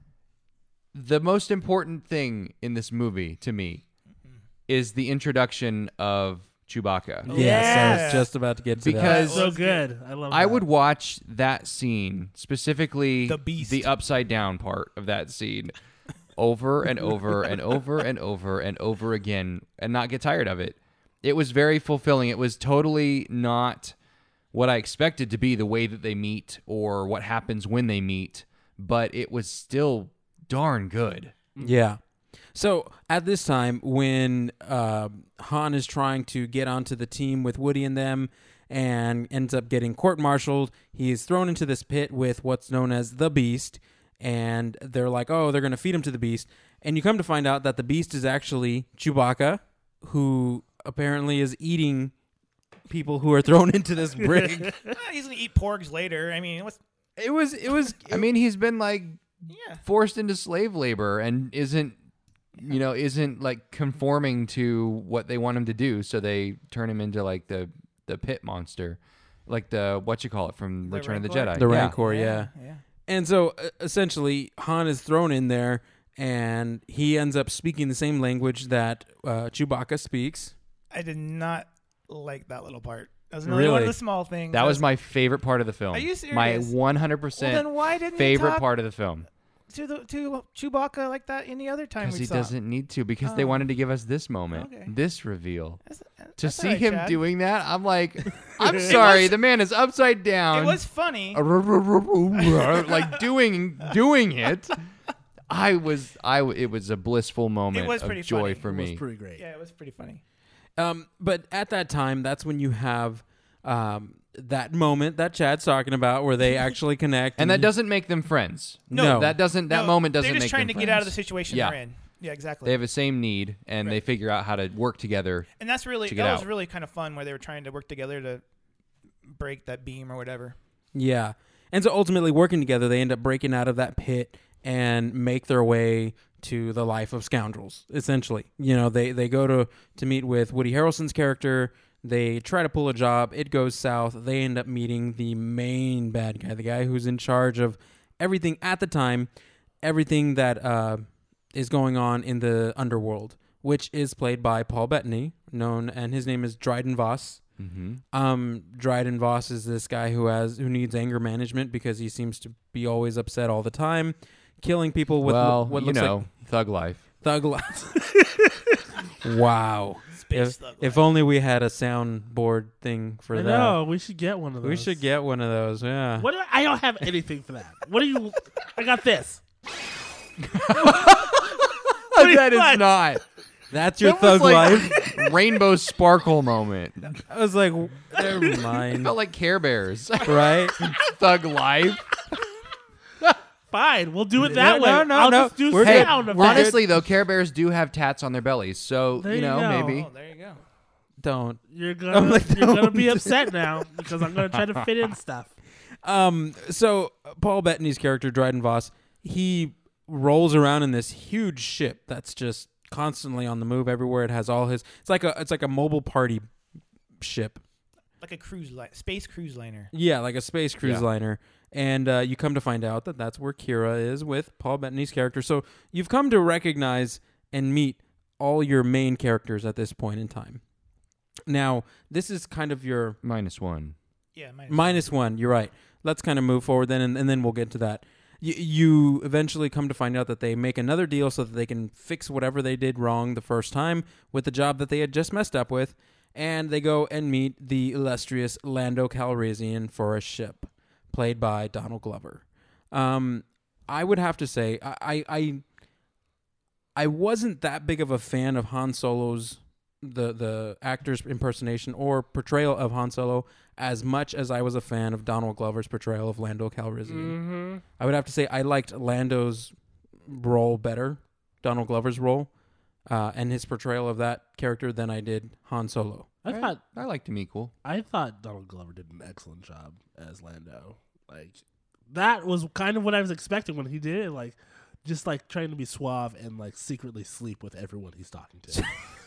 the most important thing in this movie to me is the introduction of Chewbacca. Yes, I Yeah. was just about to get to Because- So good. I love. I that. would watch that scene, specifically The beast. the upside down part of that scene, over and over and over and over and over again and not get tired of it. It was very fulfilling. It was totally not what I expected to be the way that they meet or what happens when they meet, but it was still darn good. that. Yeah. So at this time, when Han is trying to get onto the team with Woody and them and ends up getting court-martialed, he is thrown into this pit with what's known as the Beast, and they're like, oh, they're going to feed him to the Beast. And you come to find out that the Beast is actually Chewbacca, who apparently is eating people who are thrown into this brig. He's gonna eat porgs later. I mean, It was. I mean, he's been like yeah. forced into slave labor and isn't like conforming to what they want him to do, so they turn him into like the pit monster, like the from The Return of the Rancor? Jedi. The Yeah. Rancor, yeah. And so essentially, Han is thrown in there, and he ends up speaking the same language that Chewbacca speaks. I did not like that little part. That was another one Really? of the small things. That was my favorite part of the film. Are you My serious? 100% Well, then why didn't you favorite talk part of the film. to Chewbacca like that any other time Because we he saw. doesn't need to, because they Oh. wanted to give us this moment, Okay. this reveal. That's To all see right, him Chad. doing that, I'm like, I'm sorry, the man is upside down. It was funny. like doing it. It was a blissful moment was of pretty joy funny. for It was me. pretty great. Yeah, it was pretty funny. But at that time, that's when you have that moment that Chad's talking about, where they actually connect, And that doesn't make them friends. No. that doesn't. That No, moment doesn't They're just make trying them to get out of the friends. situation Yeah. they're in. Yeah, exactly. They have the same need, and they Right. figure out how to work together. And that's really to get that was out. really kind of fun where they were trying to work together to break that beam or whatever. Yeah. And so ultimately, working together, they end up breaking out of that pit and make their way to the life of scoundrels, essentially. They go to meet with Woody Harrelson's character. They try to pull a job. It goes south. They end up meeting the main bad guy, the guy who's in charge of everything at the time, everything that is going on in the underworld, which is played by Paul Bettany, and his name is Dryden Voss. Mm-hmm. Dryden Voss is this guy who needs anger management because he seems to be always upset all the time, killing people with what looks like thug life. thug life. Wow. Space thug If life. only we had a soundboard thing for I that. know. We should get one of those. We should get one of those. Yeah. What? I don't have anything for that. What do you? I got this. That is not. That's your That was thug like life. rainbow sparkle moment. I was like, never mind. Felt like Care Bears. Right? Thug life. Fine, we'll do it that No, way. no, I'll no. just do We're Hey, sound effects. honestly though, Care Bears do have tats on their bellies, so There you go. maybe. Oh, there you go. Don't. You're gonna like, you're gonna be don't. upset now because I'm gonna try to fit in stuff. So Paul Bettany's character, Dryden Voss, he rolls around in this huge ship that's just constantly on the move everywhere. It has all his. It's like a mobile party ship. Like a space cruise liner. Yeah, like a space cruise Yeah. liner. And you come to find out that that's where Kira is with Paul Bettany's character. So you've come to recognize and meet all your main characters at this point in time. Now, this is kind of your -1. Yeah, -1. You're right. Let's kind of move forward then, and then we'll get to that. You eventually come to find out that they make another deal so that they can fix whatever they did wrong the first time with the job that they had just messed up with, and they go and meet the illustrious Lando Calrissian for a ship, played by Donald Glover. I would have to say I wasn't that big of a fan of Han Solo's the actor's impersonation or portrayal of Han Solo as much as I was a fan of Donald Glover's portrayal of Lando Calrissian. Mm-hmm. I would have to say I liked Lando's role better, Donald Glover's role, and his portrayal of that character than I did Han Solo. I liked him equal. I thought Donald Glover did an excellent job as Lando. Like, that was kind of what I was expecting when he did it. Like, just like trying to be suave and like secretly sleep with everyone he's talking to.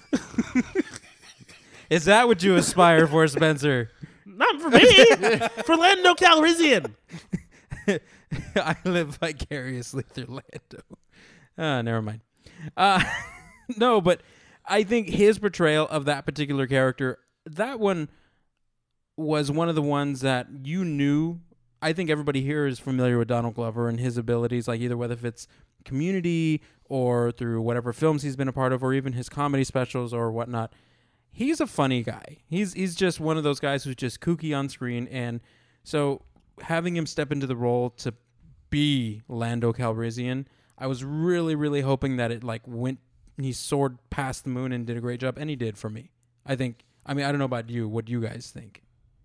Is that what you aspire for, Spencer? Not for me. For Lando Calrissian. I live vicariously through Lando. Never mind. No, but I think his portrayal of that particular character, that one was one of the ones that you knew. I think everybody here is familiar with Donald Glover and his abilities, like either whether if it's Community or through whatever films he's been a part of or even his comedy specials or whatnot. He's a funny guy. He's just one of those guys who's just kooky on screen. And so having him step into the role to be Lando Calrissian, I was really, really hoping that it like he soared past the moon and did a great job. And he did for me. I don't know about you. What do you guys think?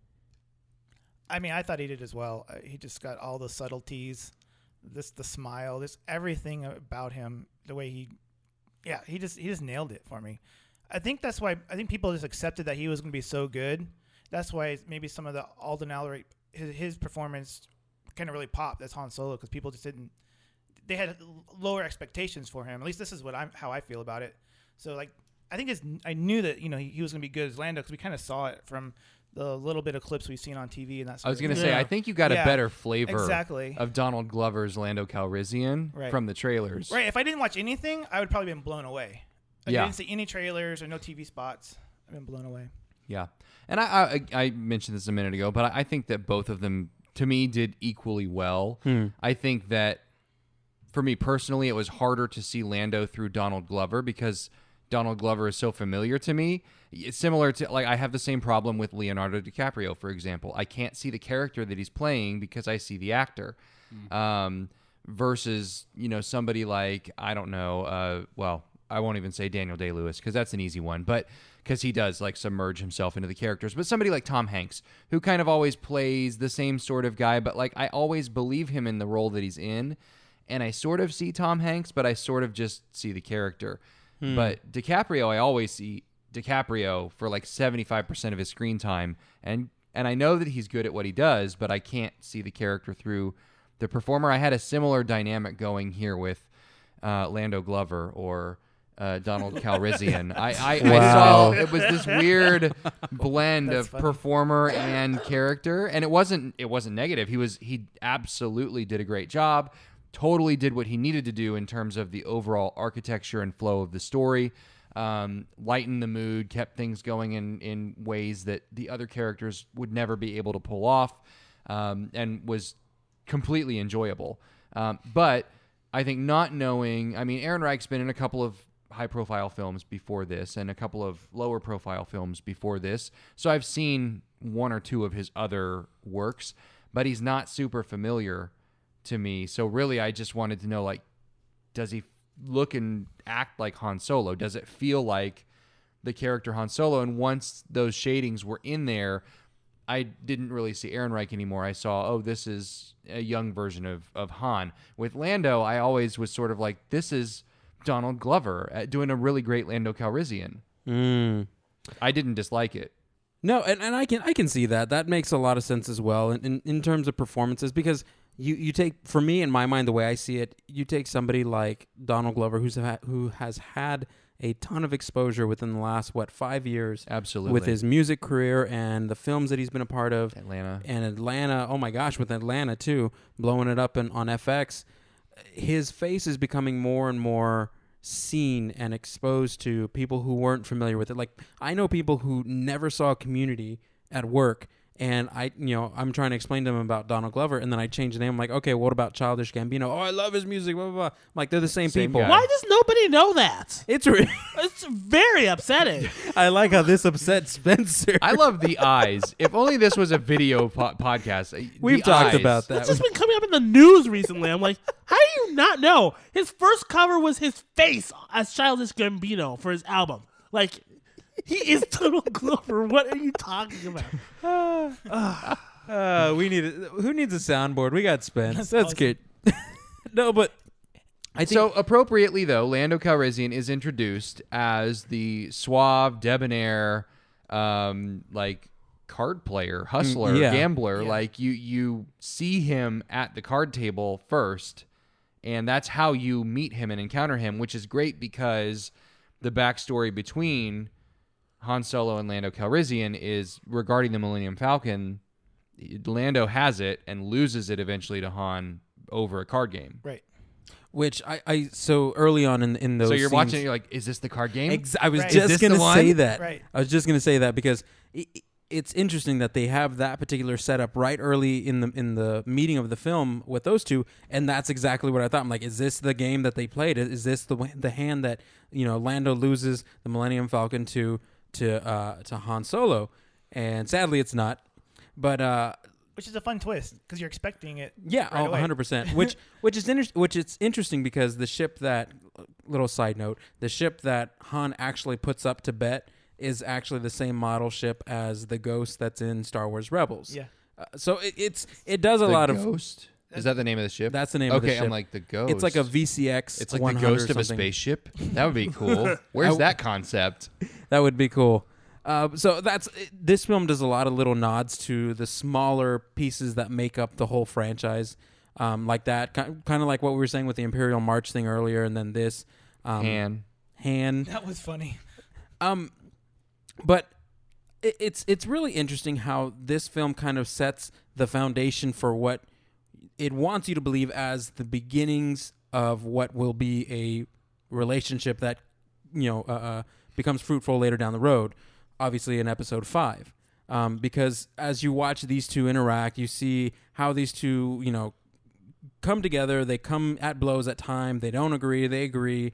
I mean, I thought he did as well. He just got all the subtleties, the smile, this everything about him. The way he just nailed it for me. I think that's why people just accepted that he was going to be so good. That's why maybe some of the Alden Ehrenreich, his performance kind of really popped as Han Solo because people just didn't. They had lower expectations for him. At least this is how I feel about it. So like, I knew that he was going to be good as Lando because we kind of saw it from the little bit of clips we've seen on TV and that. I was going to say, I think you got a better flavor exactly of Donald Glover's Lando Calrissian from the trailers. Right. If I didn't watch anything, I would probably been blown away. I didn't see any trailers or no TV spots. I've been blown away. Yeah. And I mentioned this a minute ago, but I think that both of them, to me, did equally well. I think that, for me personally, it was harder to see Lando through Donald Glover because Donald Glover is so familiar to me. It's similar to, like, I have the same problem with Leonardo DiCaprio, for example. I can't see the character that he's playing because I see the actor. Versus, somebody like, I don't know, I won't even say Daniel Day-Lewis because that's an easy one, but because he does like submerge himself into the characters. But somebody like Tom Hanks, who kind of always plays the same sort of guy, but like I always believe him in the role that he's in, and I sort of see Tom Hanks, but I sort of just see the character. But DiCaprio, I always see DiCaprio for like 75% of his screen time, and I know that he's good at what he does, but I can't see the character through the performer. I had a similar dynamic going here with Lando Glover or Donald Calrissian. I saw it was this weird blend of performer and character, and it wasn't negative. He absolutely did a great job. Totally did what he needed to do in terms of the overall architecture and flow of the story. Lightened the mood, kept things going in ways that the other characters would never be able to pull off, and was completely enjoyable. But I think not knowing, Ehrenreich's been in a couple of high-profile films before this and a couple of lower-profile films before this, so I've seen one or two of his other works, but he's not super familiar to me. So really, I just wanted to know, like, does he look and act like Han Solo? Does it feel like the character Han Solo? And once those shadings were in there, I didn't really see Ehrenreich anymore. I saw, this is a young version of Han. With Lando, I always was sort of like, this is Donald Glover doing a really great Lando Calrissian. I didn't dislike it. No, and I can see that. That makes a lot of sense as well in terms of performances, because you take, for me, in my mind, the way I see it, you take somebody like Donald Glover who has had a ton of exposure within the last 5 years, absolutely, with his music career and the films that he's been a part of. Atlanta, oh my gosh, with Atlanta too, blowing it up on FX. His face is becoming more and more seen and exposed to people who weren't familiar with it. Like, I know people who never saw Community at work, and I'm trying to explain to them about Donald Glover, and then I change the name. I'm like, okay, what about Childish Gambino? Oh, I love his music, blah, blah, blah. I'm like, they're the same people. Guy. Why does nobody know that? It's very upsetting. I like how this upset Spencer. I love the eyes. If only this was a video podcast. We've talked about that. It's just been coming up in the news recently. I'm like, how do you not know? His first cover was his face as Childish Gambino for his album. Like, He is Total Glover. What are you talking about? Who needs a soundboard? We got Spence. That's That's awesome. good. No, but I think So appropriately, though, Lando Calrissian is introduced as the suave, debonair, like card player, hustler, yeah. gambler. Yeah. Like you see him at the card table first, and that's how you meet him and encounter him, which is great because the backstory between Han Solo and Lando Calrissian is regarding the Millennium Falcon. Lando has it and loses it eventually to Han over a card game. Right. which I so early on in those So you're scenes, watching it, you're like, is this the card game? I was Right. Is this just the going to one? say that. Right. I was just going to say that because it's interesting that they have that particular setup right early in the meeting of the film with those two, and that's exactly what I thought. I'm like, is this the game that they played? Is this the hand that Lando loses the Millennium Falcon to Han Solo? And sadly, it's not. But Which is a fun twist because you're expecting it. yeah, right away. 100%. Which is interesting because the ship that little side note, the ship that Han actually puts up to bet is actually the same model ship as the Ghost that's in Star Wars Rebels. Yeah. So it does a The lot of. Ghost? Is that the name of the ship? That's the name of the Okay, ship. I'm like, the Ghost. It's like a VCX. It's like the 100 ghost or of a something. spaceship? That would be cool. Where's that concept? That would be cool. So this film does a lot of little nods to the smaller pieces that make up the whole franchise, like that kind of like what we were saying with the Imperial March thing earlier, and then this Han. That was funny. But it's really interesting how this film kind of sets the foundation for what it wants you to believe as the beginnings of what will be a relationship that becomes fruitful later down the road. Obviously, in Episode 5, because as you watch these two interact, you see how these two come together. They come at blows at time. They don't agree. They agree.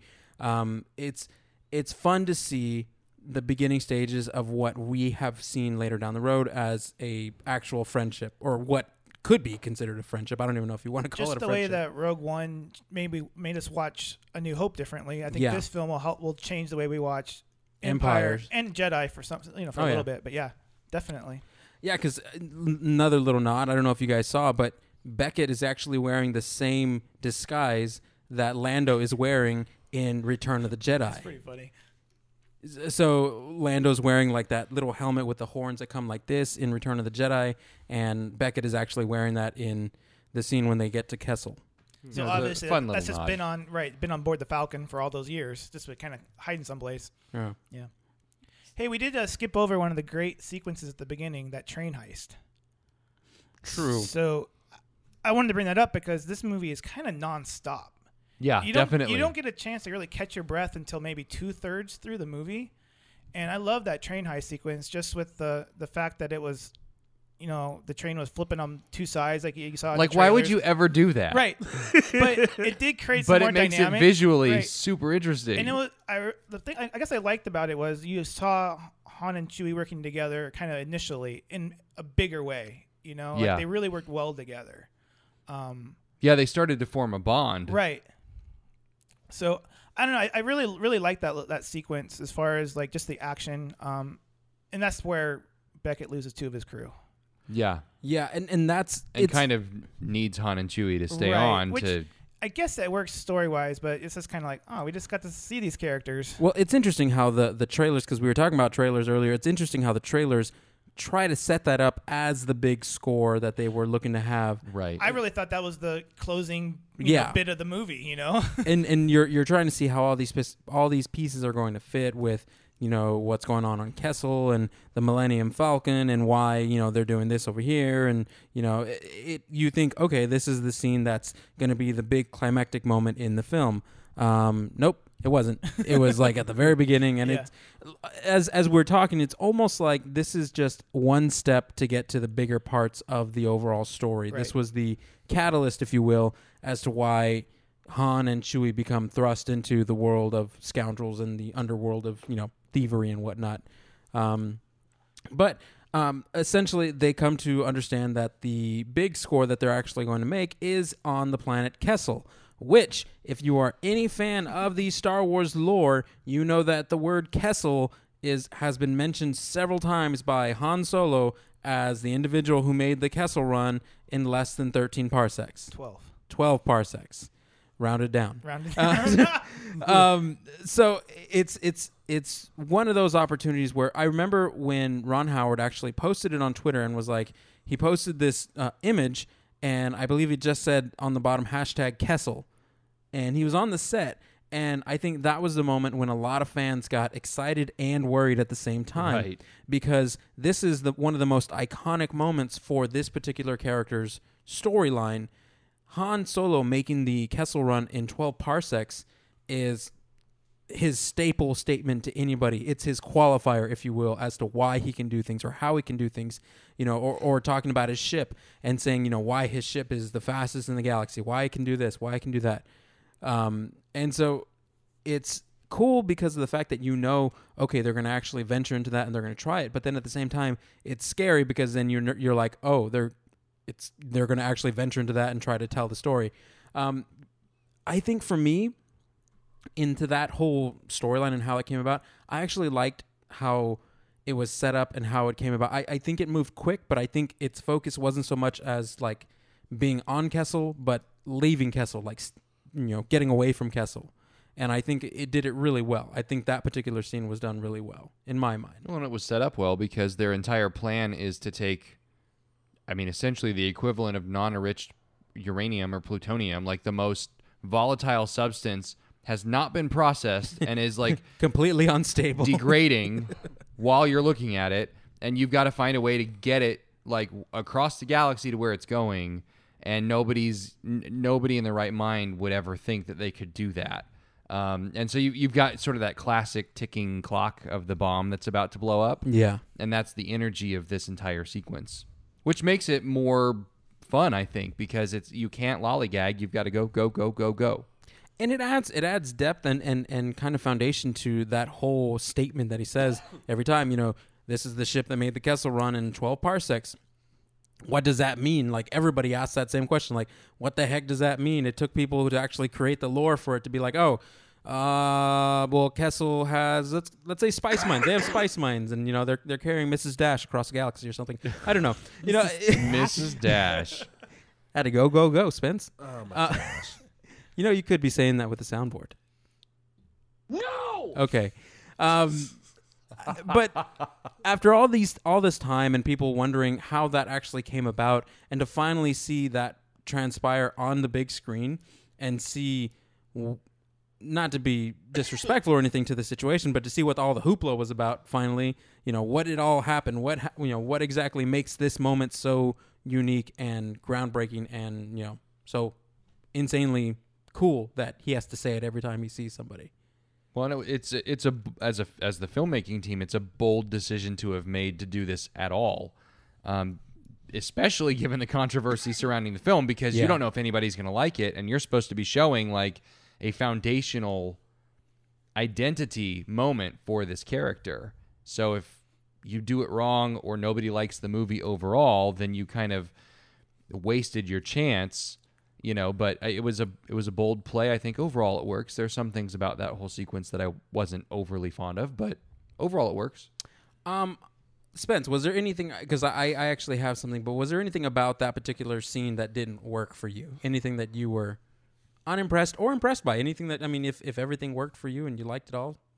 It's fun to see the beginning stages of what we have seen later down the road as a actual friendship, or what could be considered a friendship. I don't even know if you want to call Just it a the friendship. way that Rogue One maybe made us watch A New Hope differently. I think Yeah. this film will change the way we watch Empires. and Jedi for some for Oh, a yeah. little bit. But yeah, definitely. Yeah, because another little nod, I don't know if you guys saw, but Beckett is actually wearing the same disguise that Lando is wearing in Return of the Jedi. That's pretty funny. So Lando's wearing like that little helmet with the horns that come like this in Return of the Jedi, and Beckett is actually wearing that in the scene when they get to Kessel. So Yeah, obviously fun that's little just nod. been on board the Falcon for all those years, just kind of hiding someplace. Yeah. Yeah. Hey, we did skip over one of the great sequences at the beginning, that train heist. True. So I wanted to bring that up because this movie is kind of nonstop. Yeah, definitely. You don't get a chance to really catch your breath until maybe 2/3 through the movie. And I love that train heist sequence just with the fact that it was, the train was flipping on two sides like you saw in Like, the why would trailers. you ever do that? Right. But it did create some But more it makes dynamic. it visually Right. super interesting. And it was the thing I guess I liked about it was you saw Han and Chewie working together kind of initially in a bigger way. Yeah. Like they really worked well together. Yeah, they started to form a bond. Right. So I don't know. I really really like that sequence as far as like just the action. And that's where Beckett loses two of his crew. Yeah. Yeah, and that's And it's kind of needs Han and Chewie to stay Right, on which- to. I guess that works story wise, but it's just kind of like, oh, we just got to see these characters. Well, it's interesting how the trailers, because we were talking about trailers earlier, it's interesting how the trailers try to set that up as the big score that they were looking to have. Right. I really thought that was the closing Yeah. bit of the movie. And you're trying to see how all these pieces are going to fit with what's going on Kessel and the Millennium Falcon, and why they're doing this over here, and you think, okay, this is the scene that's going to be the big climactic moment in the film. Nope, it wasn't. It was like at the very beginning, and Yeah. it's as we're talking, it's almost like this is just one step to get to the bigger parts of the overall story. Right. This was the catalyst, if you will, as to why Han and Chewie become thrust into the world of scoundrels and the underworld of thievery and whatnot. But essentially, they come to understand that the big score that they're actually going to make is on the planet Kessel, which, if you are any fan of the Star Wars lore, you know that the word Kessel has been mentioned several times by Han Solo as the individual who made the Kessel Run in less than 13 parsecs. 12 parsecs, rounded down. So it's one of those opportunities where I remember when Ron Howard actually posted it on Twitter and was like, he posted this image, and I believe he just said on the bottom #Kessel, and he was on the set. And I think that was the moment when a lot of fans got excited and worried at the same time, Right. because this is one of the most iconic moments for this particular character's storyline. Han Solo making the Kessel Run in 12 parsecs is his staple statement to anybody. It's his qualifier, if you will, as to why he can do things or how he can do things, or talking about his ship and saying, why his ship is the fastest in the galaxy, why he can do this, why he can do that. And so it's cool because of the fact that okay, they're going to actually venture into that and they're going to try it. But then at the same time, it's scary because then you're like, oh, they're going to actually venture into that and try to tell the story. I think for me, into that whole storyline and how it came about, I actually liked how it was set up and how it came about. I think it moved quick, but I think its focus wasn't so much as like being on Kessel, but leaving Kessel, like getting away from Kessel. And I think it did it really well. I think that particular scene was done really well, in my mind. Well, and it was set up well because their entire plan is to take, essentially the equivalent of non-enriched uranium or plutonium, like the most volatile substance, has not been processed and is like completely unstable, degrading while you're looking at it, and you've got to find a way to get it like across the galaxy to where it's going, and nobody in their right mind would ever think that they could do that. And so you've got sort of that classic ticking clock of the bomb that's about to blow up. Yeah. And that's the energy of this entire sequence, which makes it more fun, I think, because you can't lollygag. You've got to go, go, go, go, go. And it adds depth and kind of foundation to that whole statement that he says every time, this is the ship that made the Kessel Run in 12 parsecs. What does that mean? Like, everybody asks that same question. Like, what the heck does that mean? It took people to actually create the lore for it to be like, well, Kessel has, let's say spice mines. They have spice mines, and, they're carrying Mrs. Dash across the galaxy or something. I don't know. Mrs. Dash. Had to go, go, go, Spence. Oh my gosh. You could be saying that with a soundboard. No! Okay. But after all this time and people wondering how that actually came about, and to finally see that transpire on the big screen and see, not to be disrespectful or anything to the situation, but to see what all the hoopla was about finally, what it all happened, what exactly makes this moment so unique and groundbreaking and, so insanely cool that he has to say it every time he sees somebody. Well, no, as the filmmaking team, it's a bold decision to have made to do this at all, especially given the controversy surrounding the film, because you don't know if anybody's going to like it, and you're supposed to be showing like a foundational identity moment for this character. So if you do it wrong or nobody likes the movie overall, then you kind of wasted your chance. But it was a bold play. I think overall it works. There's some things about that whole sequence that I wasn't overly fond of, but overall it works. Spence, was there anything, because I actually have something, but was there anything about that particular scene that didn't work for you? Anything that you were unimpressed or impressed by? Anything that, if everything worked for you and you liked it all?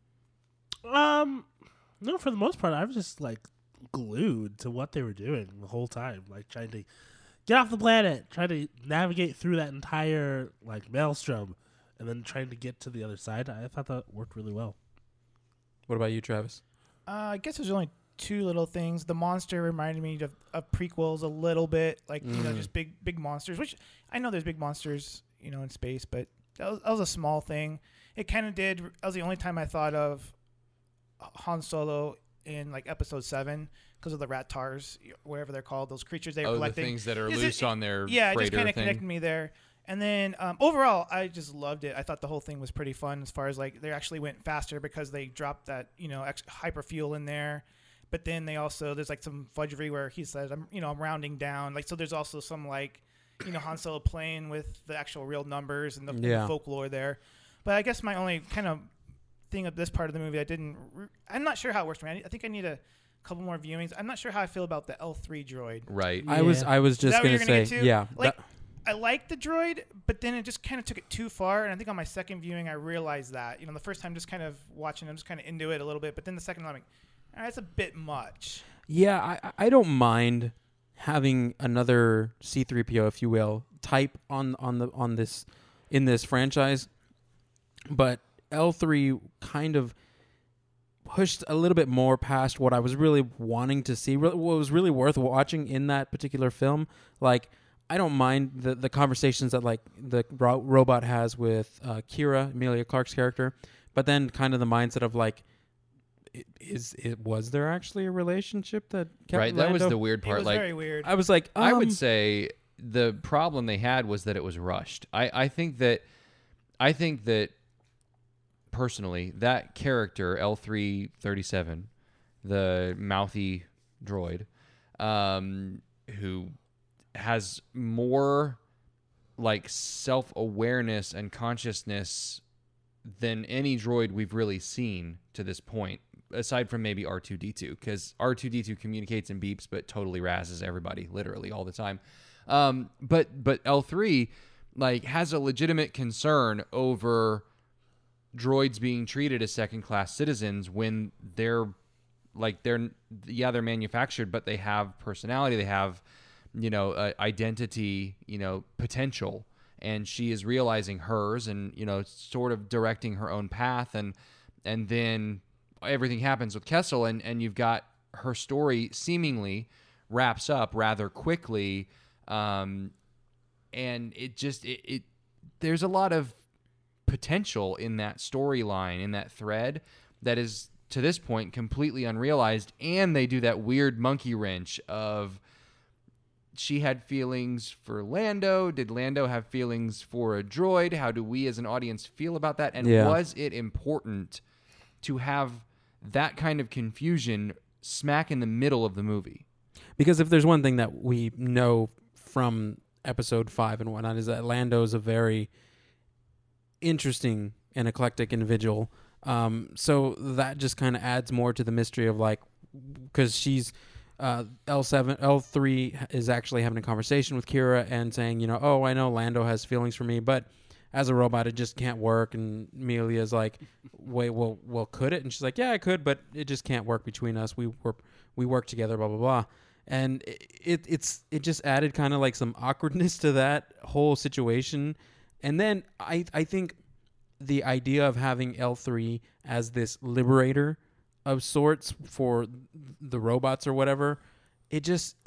No, for the most part, I was just like glued to what they were doing the whole time, like trying to get off the planet, trying to navigate through that entire like maelstrom, and then trying to get to the other side. I thought that worked really well. What about you, Travis? I guess there's only two little things. The monster reminded me of prequels a little bit, like just big monsters. Which I know there's big monsters, in space, but that was a small thing. It kind of did. That was the only time I thought of Han Solo in like Episode 7 because of the rat tars, whatever they're called, those creatures they were collecting. The things that are loose on their it freighter just kind of thing. connected me there. And then overall, I just loved it. I thought the whole thing was pretty fun as far as like they actually went faster because they dropped that hyper fuel in there. But then there's like some fudgery where he says I'm rounding down, like, so there's also some like Han Solo playing with the actual real numbers and the folklore there. But I guess my only kind of thing of this part of the movie I'm not sure how it works for me. I think I need a couple more viewings. I'm not sure how I feel about the L3 droid. Right. I was Is just that what gonna you're gonna say, get to? yeah. Like, I like the droid, but then it just kind of took it too far. And I think on my second viewing, I realized that. The first time just kind of watching, I'm just kind of into it a little bit. But then the second time, I'm like, all right, that's a bit much. Yeah, I don't mind having another C-3PO, if you will, type on this franchise, but L3 kind of pushed a little bit more past what I was really wanting to see. What was really worth watching in that particular film. Like, I don't mind the conversations that like the robot has with Kira, Emilia Clarke's character, but then kind of the mindset of like, was there actually a relationship that kept Right, that was the weird It part. was Like, very weird. I was like, I would say the problem they had was that it was rushed. I think that personally, that character L337, the mouthy droid, who has more like self-awareness and consciousness than any droid we've really seen to this point, aside from maybe R2-D2, because R2-D2 communicates and beeps, but totally razzes everybody, literally all the time. But L3 like has a legitimate concern over droids being treated as second-class citizens when they're manufactured, but they have personality, they have identity, potential, and she is realizing hers and sort of directing her own path, and then everything happens with Kessel, and you've got her story seemingly wraps up rather quickly, and it there's a lot of potential in that storyline, in that thread, that is to this point completely unrealized. And they do that weird monkey wrench of, she had feelings for Lando. Did Lando have feelings for a droid? How do we as an audience feel about that? And was it important to have that kind of confusion smack in the middle of the movie? Because if there's one thing that we know from episode 5 and whatnot, is that Lando is a very interesting and eclectic individual. So that just kind of adds more to the mystery of like, because she's L3 is actually having a conversation with Kira and saying, oh, I know Lando has feelings for me, but as a robot, it just can't work. And Amelia's like, wait, well, could it? And she's like, yeah, I could, but it just can't work between us. We work together, blah, blah, blah. And it just added kind of like some awkwardness to that whole situation. And then I think the idea of having L3 as this liberator of sorts for the robots or whatever, it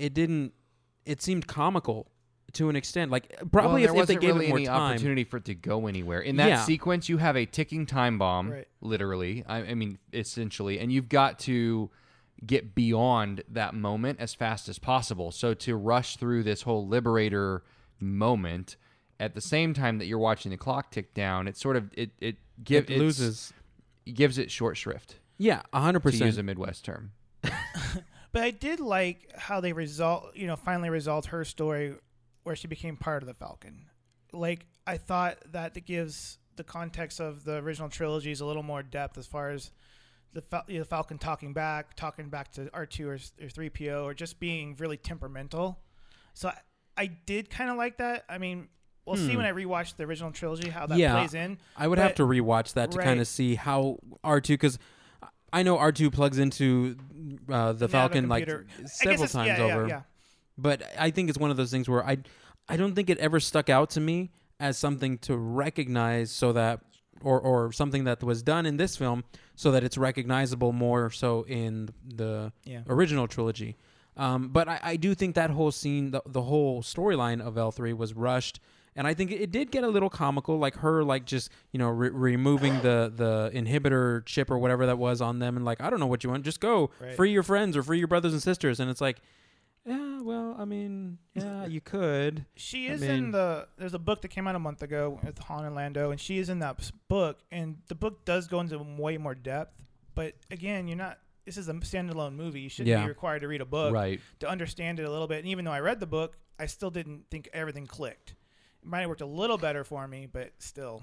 seemed comical to an extent. Like, probably if they gave really it more any time, opportunity for it to go anywhere. In that sequence, you have a ticking time bomb, Right. literally. I mean, essentially, and you've got to get beyond that moment as fast as possible. So to rush through this whole liberator moment at the same time that you're watching the clock tick down, it sort of it gives it short shrift. Yeah, 100%. To use a Midwest term. But I did like how they finally resolved her story where she became part of the Falcon. Like, I thought that it gives the context of the original trilogies a little more depth as far as the Falcon talking back to R2 or 3PO, or just being really temperamental. So I did kind of like that. I mean, we'll see when I rewatch the original trilogy how that plays in. I would have to rewatch that to kind of see how R2, because I know R2 plugs into the Falcon like several times over. Yeah. But I think it's one of those things where I don't think it ever stuck out to me as something to recognize, so that or something that was done in this film so that it's recognizable more so in the original trilogy. But I do think that whole scene, the whole storyline of L3 was rushed. And I think it did get a little comical, like her, like just removing the inhibitor chip or whatever that was on them, and like, I don't know what you want, just go free your friends or free your brothers and sisters. And it's like, yeah, well, I mean, yeah, you could. She is in there's a book that came out a month ago with Han and Lando, and she is in that book, and the book does go into way more depth. But again, this is a standalone movie. You shouldn't be required to read a book to understand it a little bit. And even though I read the book, I still didn't think everything clicked. It might have worked a little better for me, but still.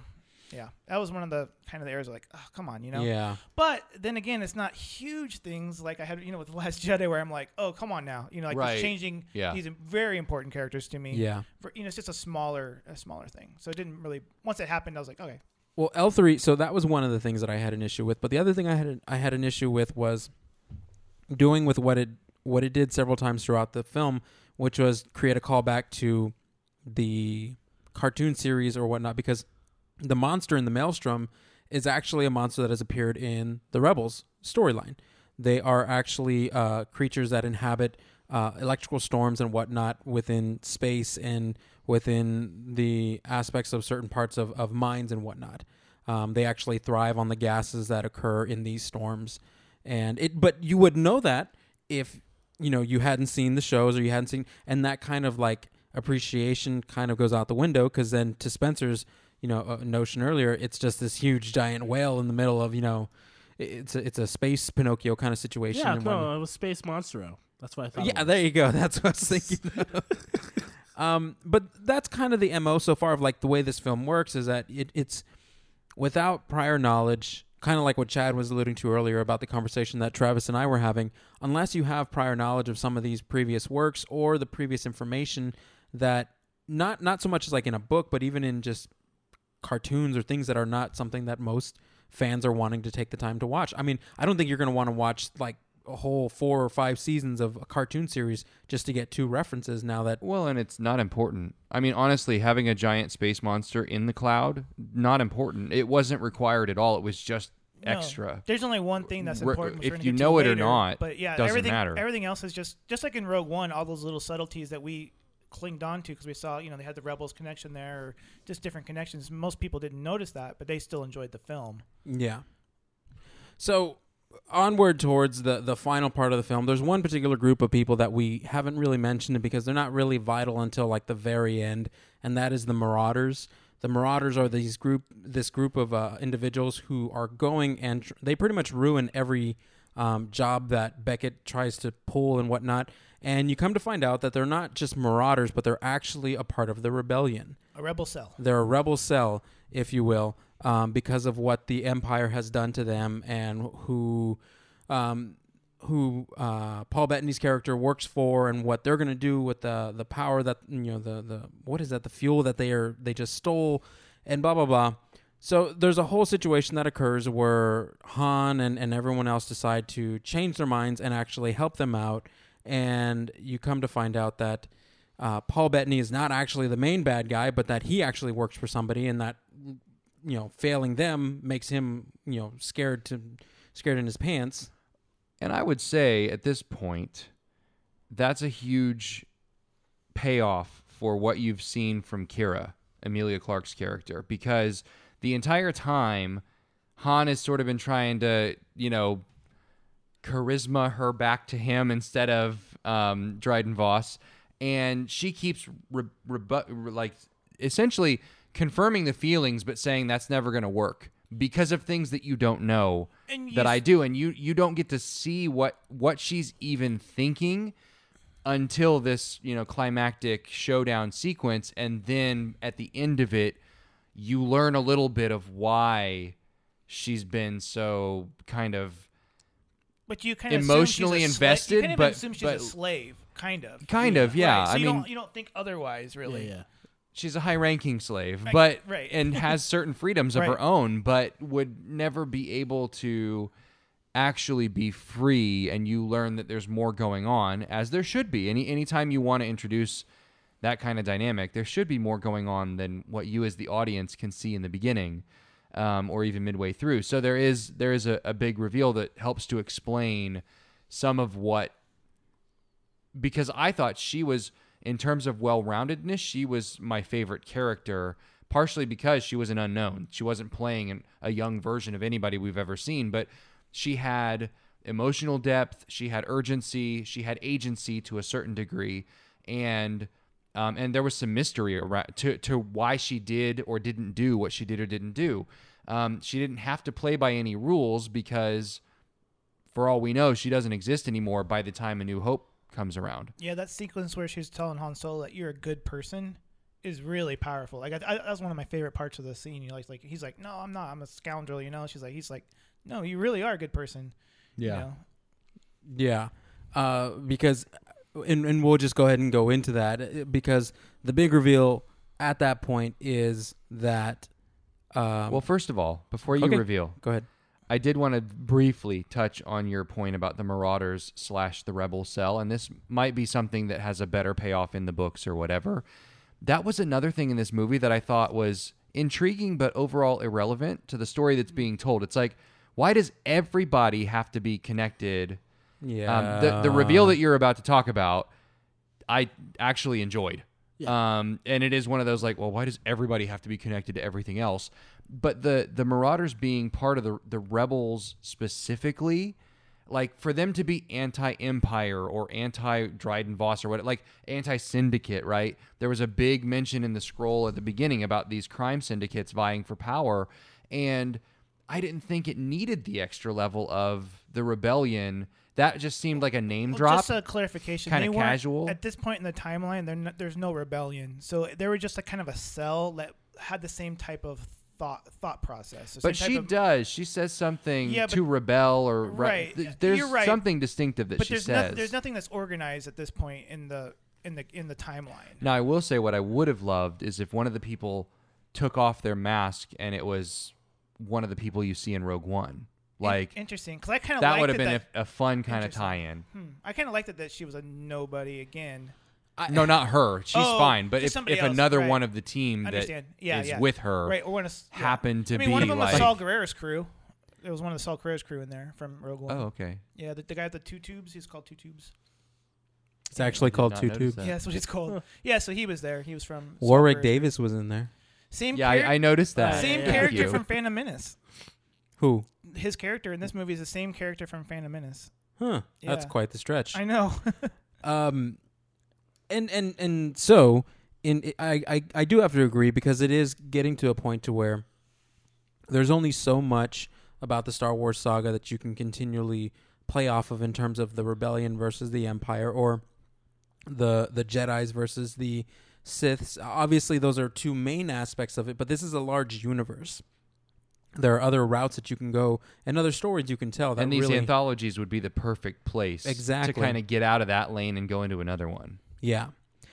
Yeah, that was one of the kind of the areas like, oh, come on, Yeah. But then again, it's not huge things like I had, with The Last Jedi, where I'm like, oh, come on now, like Right. it's changing Yeah. these very important characters to me. Yeah. It's just a smaller thing. So it didn't really. Once it happened, I was like, okay. Well, L3. So that was one of the things that I had an issue with. But the other thing I had an issue with was doing with what it did several times throughout the film, which was create a callback to the cartoon series or whatnot, because the monster in the Maelstrom is actually a monster that has appeared in the Rebels storyline. They are actually creatures that inhabit electrical storms and whatnot within space and within the aspects of certain parts of mines and whatnot. They actually thrive on the gases that occur in these storms. But you would know that if you hadn't seen the shows or you hadn't seen, and that kind of like appreciation kind of goes out the window, because then to Spencer's notion earlier, it's just this huge giant whale in the middle of it's a space Pinocchio kind of situation. Yeah, and no, it was Space Monstero. That's what I thought. yeah, there you go. That's what I was thinking. But that's kind of the MO so far of like the way this film works, is that it's without prior knowledge, kind of like what Chad was alluding to earlier about the conversation that Travis and I were having. Unless you have prior knowledge of some of these previous works or the previous information that not so much as like in a book, but even in just cartoons or things that are not something that most fans are wanting to take the time to watch. I mean, I don't think you're going to want to watch like a whole 4 or 5 seasons of a cartoon series just to get 2 references now that... Well, and it's not important. I mean, honestly, having a giant space monster in the cloud, not important. It wasn't required at all. It was just extra. There's only one thing that's important. If you know it or not, but yeah, doesn't matter. Everything else is just like in Rogue One, all those little subtleties that we clinged on to because we saw, they had the Rebels connection there, or just different connections. Most people didn't notice that, but they still enjoyed the film. Yeah. So onward towards the final part of the film, there's one particular group of people that we haven't really mentioned because they're not really vital until like the very end, and that is the Marauders. The Marauders are this group of individuals who are going and they pretty much ruin every job that Beckett tries to pull and whatnot. And you come to find out that they're not just Marauders, but they're actually a part of the rebellion. A rebel cell. They're a rebel cell, if you will, because of what the Empire has done to them and who Paul Bettany's character works for and what they're going to do with the power that the what is that, the fuel that they just stole and blah blah blah. So there's a whole situation that occurs where Han and everyone else decide to change their minds and actually help them out, and you come to find out that Paul Bettany is not actually the main bad guy, but that he actually works for somebody, and that failing them makes him scared in his pants. And I would say at this point, that's a huge payoff for what you've seen from Kira, Emilia Clarke's character, because the entire time, Han has sort of been trying to, charisma her back to him instead of Dryden Voss, and she keeps essentially confirming the feelings, but saying that's never going to work because of things that you don't know that I do, and you don't get to see what she's even thinking until this climactic showdown sequence, and then at the end of it, you learn a little bit of why she's been so kind of. But you kind of emotionally invested, you kind of but assume she's a slave, kind of. Yeah. Right. So I mean, you don't think otherwise, really. Yeah. She's a high-ranking slave, Right. and has certain freedoms of her own, but would never be able to actually be free. And you learn that there's more going on, as there should be. Anytime you want to introduce that kind of dynamic, there should be more going on than what you as the audience can see in the beginning, or even midway through. So there is a big reveal that helps to explain some of what. Because I thought she was, in terms of well-roundedness, she was my favorite character, partially because she was an unknown. She wasn't playing a young version of anybody we've ever seen, but she had emotional depth, she had urgency, she had agency to a certain degree, and there was some mystery around to why she did or didn't do what she did or didn't do. She didn't have to play by any rules because, for all we know, she doesn't exist anymore by the time A New Hope comes around. Yeah, that sequence where she's telling Han Solo that you're a good person, is really powerful. Like that was one of my favorite parts of the scene. You know, like he's like, no, I'm not. I'm a scoundrel. You know, he's like, no, you really are a good person. Yeah. You know? Yeah, because, and we'll just go ahead and go into that because the big reveal at that point is that. Well, first of all, before you okay. reveal, Go ahead. I did want to briefly touch on your point about the Marauders / the Rebel Cell, and this might be something that has a better payoff in the books or whatever. That was another thing in this movie that I thought was intriguing but overall irrelevant to the story that's being told. It's like, why does everybody have to be connected? Yeah. The reveal that you're about to talk about, I actually enjoyed. Yeah. And it is one of those like, well, why does everybody have to be connected to everything else? But the Marauders being part of the Rebels specifically, like for them to be anti-Empire or anti-Dryden Voss or what, like anti-Syndicate, right? There was a big mention in the scroll at the beginning about these crime syndicates vying for power, and I didn't think it needed the extra level of the rebellion. That just seemed like a name drop. Just a clarification. Kinda They weren't- casual. At this point in the timeline, there's no rebellion. So they were just a kind of a cell that had the same type of thought process. The But same type she of- does. She says something Yeah, but- to rebel or Right. There's You're right. something distinctive that But she there's says. there's nothing that's organized at this point in the timeline. Now, I will say what I would have loved is if one of the people took off their mask and it was one of the people you see in Rogue One. Like Interesting, because I kind of that would have been a fun kind of Interesting. tie-in. I kind of liked it that she was a nobody again. No, not her. She's Oh, fine. But just if somebody else, another right. one of the team I that understand. Yeah, is yeah. with her Right, or happened to I mean, one of be them like, was Saul Guerrero's crew. It was one of the Saul Guerrero's crew in there from Rogue One. oh, okay. Yeah, the guy with the two tubes. He's called Two Tubes. It's actually did called not Two notice Tubes. that. Yeah, that's what it's called. Yeah, so he was there. He was from Saul Warwick Guerrero's Davis was in there. crew. Same. Yeah, I noticed that. Same Yeah. character Thank you. from Phantom Menace. Who? His character in this movie is the same character from Phantom Menace. Huh. That's Yeah. quite the stretch. I know. And so I do have to agree because it is getting to a point to where there's only so much about the Star Wars saga that you can continually play off of in terms of the rebellion versus the Empire or the Jedis versus the Siths. Obviously, those are two main aspects of it, but this is a large universe. There are other routes that you can go and other stories you can tell. That And these really, anthologies would be the perfect place Exactly. to kind of get out of that lane and go into another one. Yeah.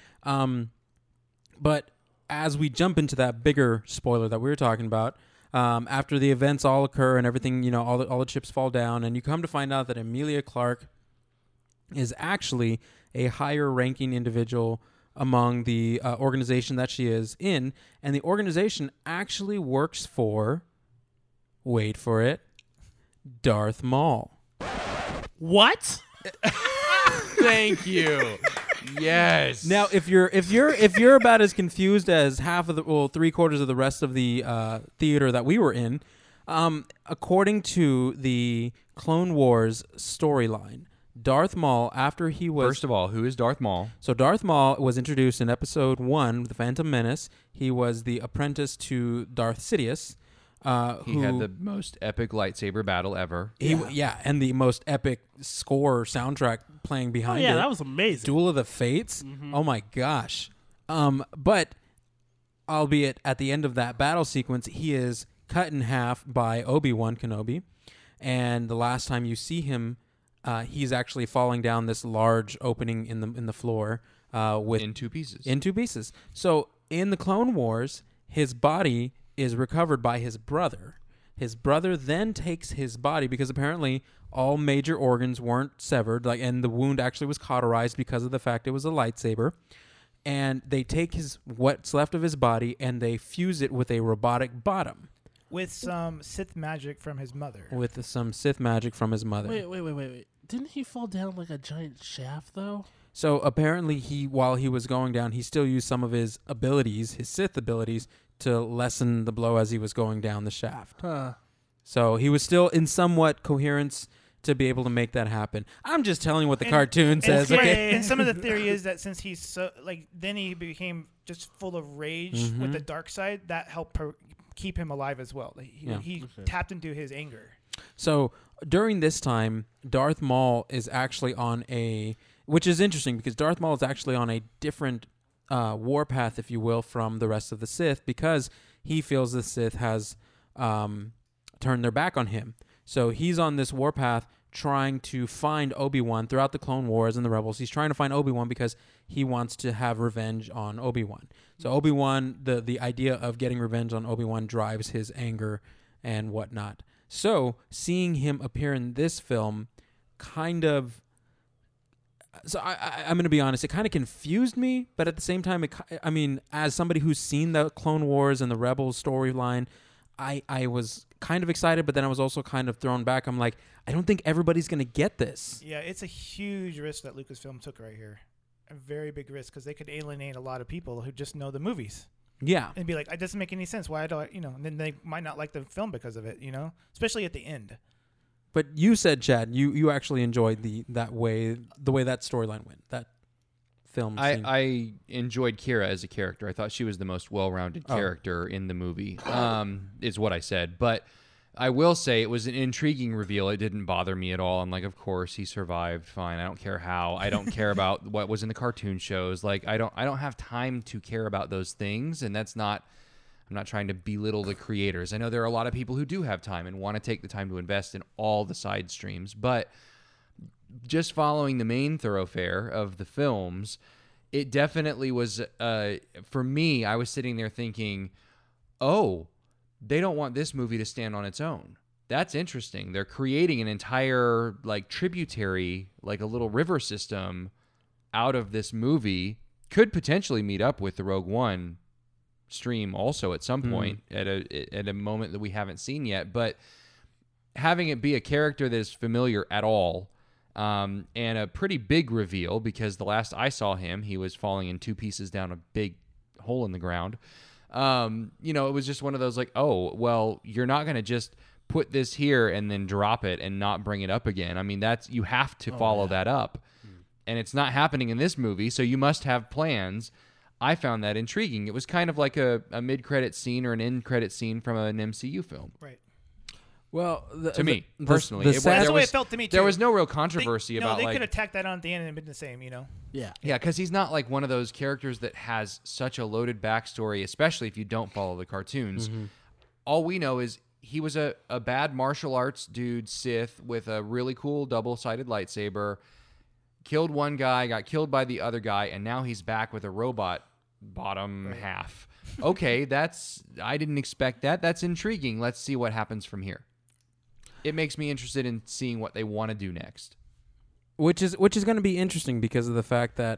But as we jump into that bigger spoiler that we were talking about, after the events all occur and everything, you know, all the chips fall down, and you come to find out that Emilia Clarke is actually a higher ranking individual among the organization that she is in, and the organization actually works for, wait for it, Darth Maul. What? Thank you. Yes. Now, if you're about as confused as half of the 3/4 of the rest of the theater that we were in, according to the Clone Wars storyline, Darth Maul, after he was First of all, who is Darth Maul? so Darth Maul was introduced in Episode 1, The Phantom Menace. He was the apprentice to Darth Sidious. He had the most epic lightsaber battle ever. And the most epic score soundtrack playing Oh, behind yeah, it. that was amazing. Duel of the Fates. Oh my gosh. But albeit at the end of that battle sequence, he is cut in half by Obi-Wan Kenobi, and the last time you see him, he's actually falling down this large opening in the floor with In two pieces. in two pieces. So in the Clone Wars, his body is recovered by his brother. His brother then takes his body because apparently all major organs weren't severed, and the wound actually was cauterized because of the fact it was a lightsaber. And they take what's left of his body and they fuse it with a robotic bottom With some Sith magic from his mother. with some Sith magic from his mother. Wait. Didn't he fall down like a giant shaft, though? So apparently while he was going down, he still used some of his abilities, his Sith abilities, to lessen the blow as he was going down the shaft. Huh. So he was still in somewhat coherence to be able to make that happen. I'm just telling you what the cartoon says, and, okay? And some of the theory is that since he's so then he became just full of rage with the dark side. That helped keep him alive as well. He tapped into his anger. So during this time, Darth Maul is actually on which is interesting because Darth Maul is actually on a different warpath, if you will, from the rest of the Sith because he feels the Sith has turned their back on him. So he's on this warpath trying to find Obi-Wan throughout the Clone Wars and the Rebels. He's trying to find Obi-Wan because he wants to have revenge on Obi-Wan. So Obi-Wan, the idea of getting revenge on Obi-Wan drives his anger and whatnot. So seeing him appear in this film kind of... So I'm going to be honest, it kind of confused me, but at the same time, as somebody who's seen the Clone Wars and the Rebels storyline, I was kind of excited, but then I was also kind of thrown back. I'm like, I don't think everybody's going to get this. Yeah, it's a huge risk that Lucasfilm took right here. A very big risk because they could alienate a lot of people who just know the movies. Yeah. And be like, it doesn't make any sense. Why do I, and then they might not like the film because of it, especially at the end. But you said, Chad, you actually enjoyed the way that storyline went. That film scene. I enjoyed Kira as a character. I thought she was the most well-rounded character in the movie. Is what I said. But I will say it was an intriguing reveal. It didn't bother me at all. I'm like, of course he survived. Fine. I don't care how. I don't care about what was in the cartoon shows. Like I don't have time to care about those things, and that's not. I'm not trying to belittle the creators. I know there are a lot of people who do have time and want to take the time to invest in all the side streams, but just following the main thoroughfare of the films, it definitely was, for me, I was sitting there thinking, oh, they don't want this movie to stand on its own. That's interesting. They're creating an entire, tributary, a little river system out of this movie. Could potentially meet up with the Rogue One stream also at some point at a moment that we haven't seen yet, but having it be a character that is familiar at all, and a pretty big reveal because the last I saw him, he was falling in two pieces down a big hole in the ground. It was just one of those oh, well, you're not going to just put this here and then drop it and not bring it up again. I mean, you have to follow that up, and it's not happening in this movie, so you must have plans. I found that intriguing. It was kind of like a mid-credit scene or an end-credit scene from an MCU film. Right. Well, to me, personally. That's the way it felt to me, too. There was no real controversy about, they could have tacked that on at the end and been the same, Yeah. Yeah, because he's not like one of those characters that has such a loaded backstory, especially if you don't follow the cartoons. Mm-hmm. All we know is he was a bad martial arts dude, Sith, with a really cool double-sided lightsaber, killed one guy, got killed by the other guy, and now he's back with a robot bottom half. Okay, I didn't expect that. That's intriguing. Let's see what happens from here. It makes me interested in seeing what they want to do next. Which is going to be interesting because of the fact that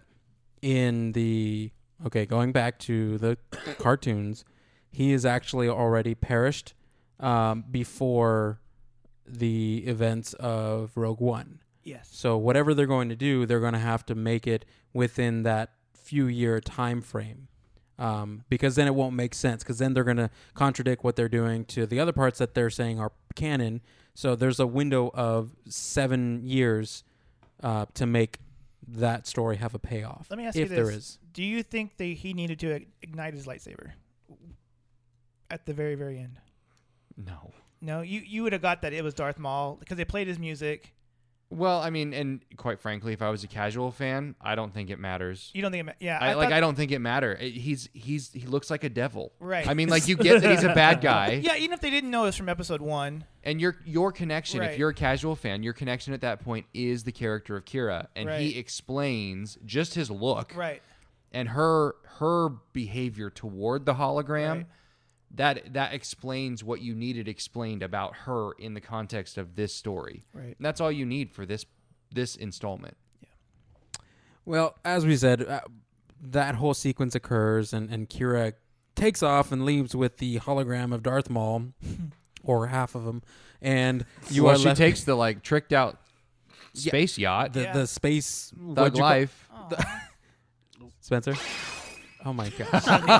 going back to the cartoons, he is actually already perished before the events of Rogue One. Yes. So whatever they're going to do, they're going to have to make it within that few-year time frame, because then it won't make sense, because then they're going to contradict what they're doing to the other parts that they're saying are canon. So there's a window of 7 years to make that story have a payoff. Let me ask you this. There is. Do you think he needed to ignite his lightsaber at the very, very end? No. No? You would have got that it was Darth Maul because they played his music. Well, I mean, and quite frankly, if I was a casual fan, I don't think it matters. You don't think it matters? Yeah. I don't think it matters. He looks like a devil. Right. I mean, you get that he's a bad guy. Yeah, even if they didn't know it was from episode 1. And your connection, right. If you're a casual fan, your connection at that point is the character of Kira. And right. he explains just his look. Right. And her behavior toward the hologram. Right. That explains what you needed explained about her in the context of this story. Right. And that's all you need for this installment. Yeah. Well, as we said, that whole sequence occurs, and Kira takes off and leaves with the hologram of Darth Maul, or half of him, and she takes the tricked out space yacht, the space Thug Life. Spencer. Oh my gosh.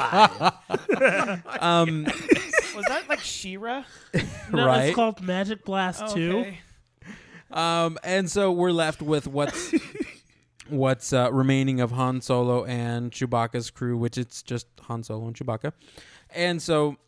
Was that like She-Ra? No, right? it's called Magic Blast 2. Okay. And so we're left with what's remaining of Han Solo and Chewbacca's crew, which it's just Han Solo and Chewbacca. And so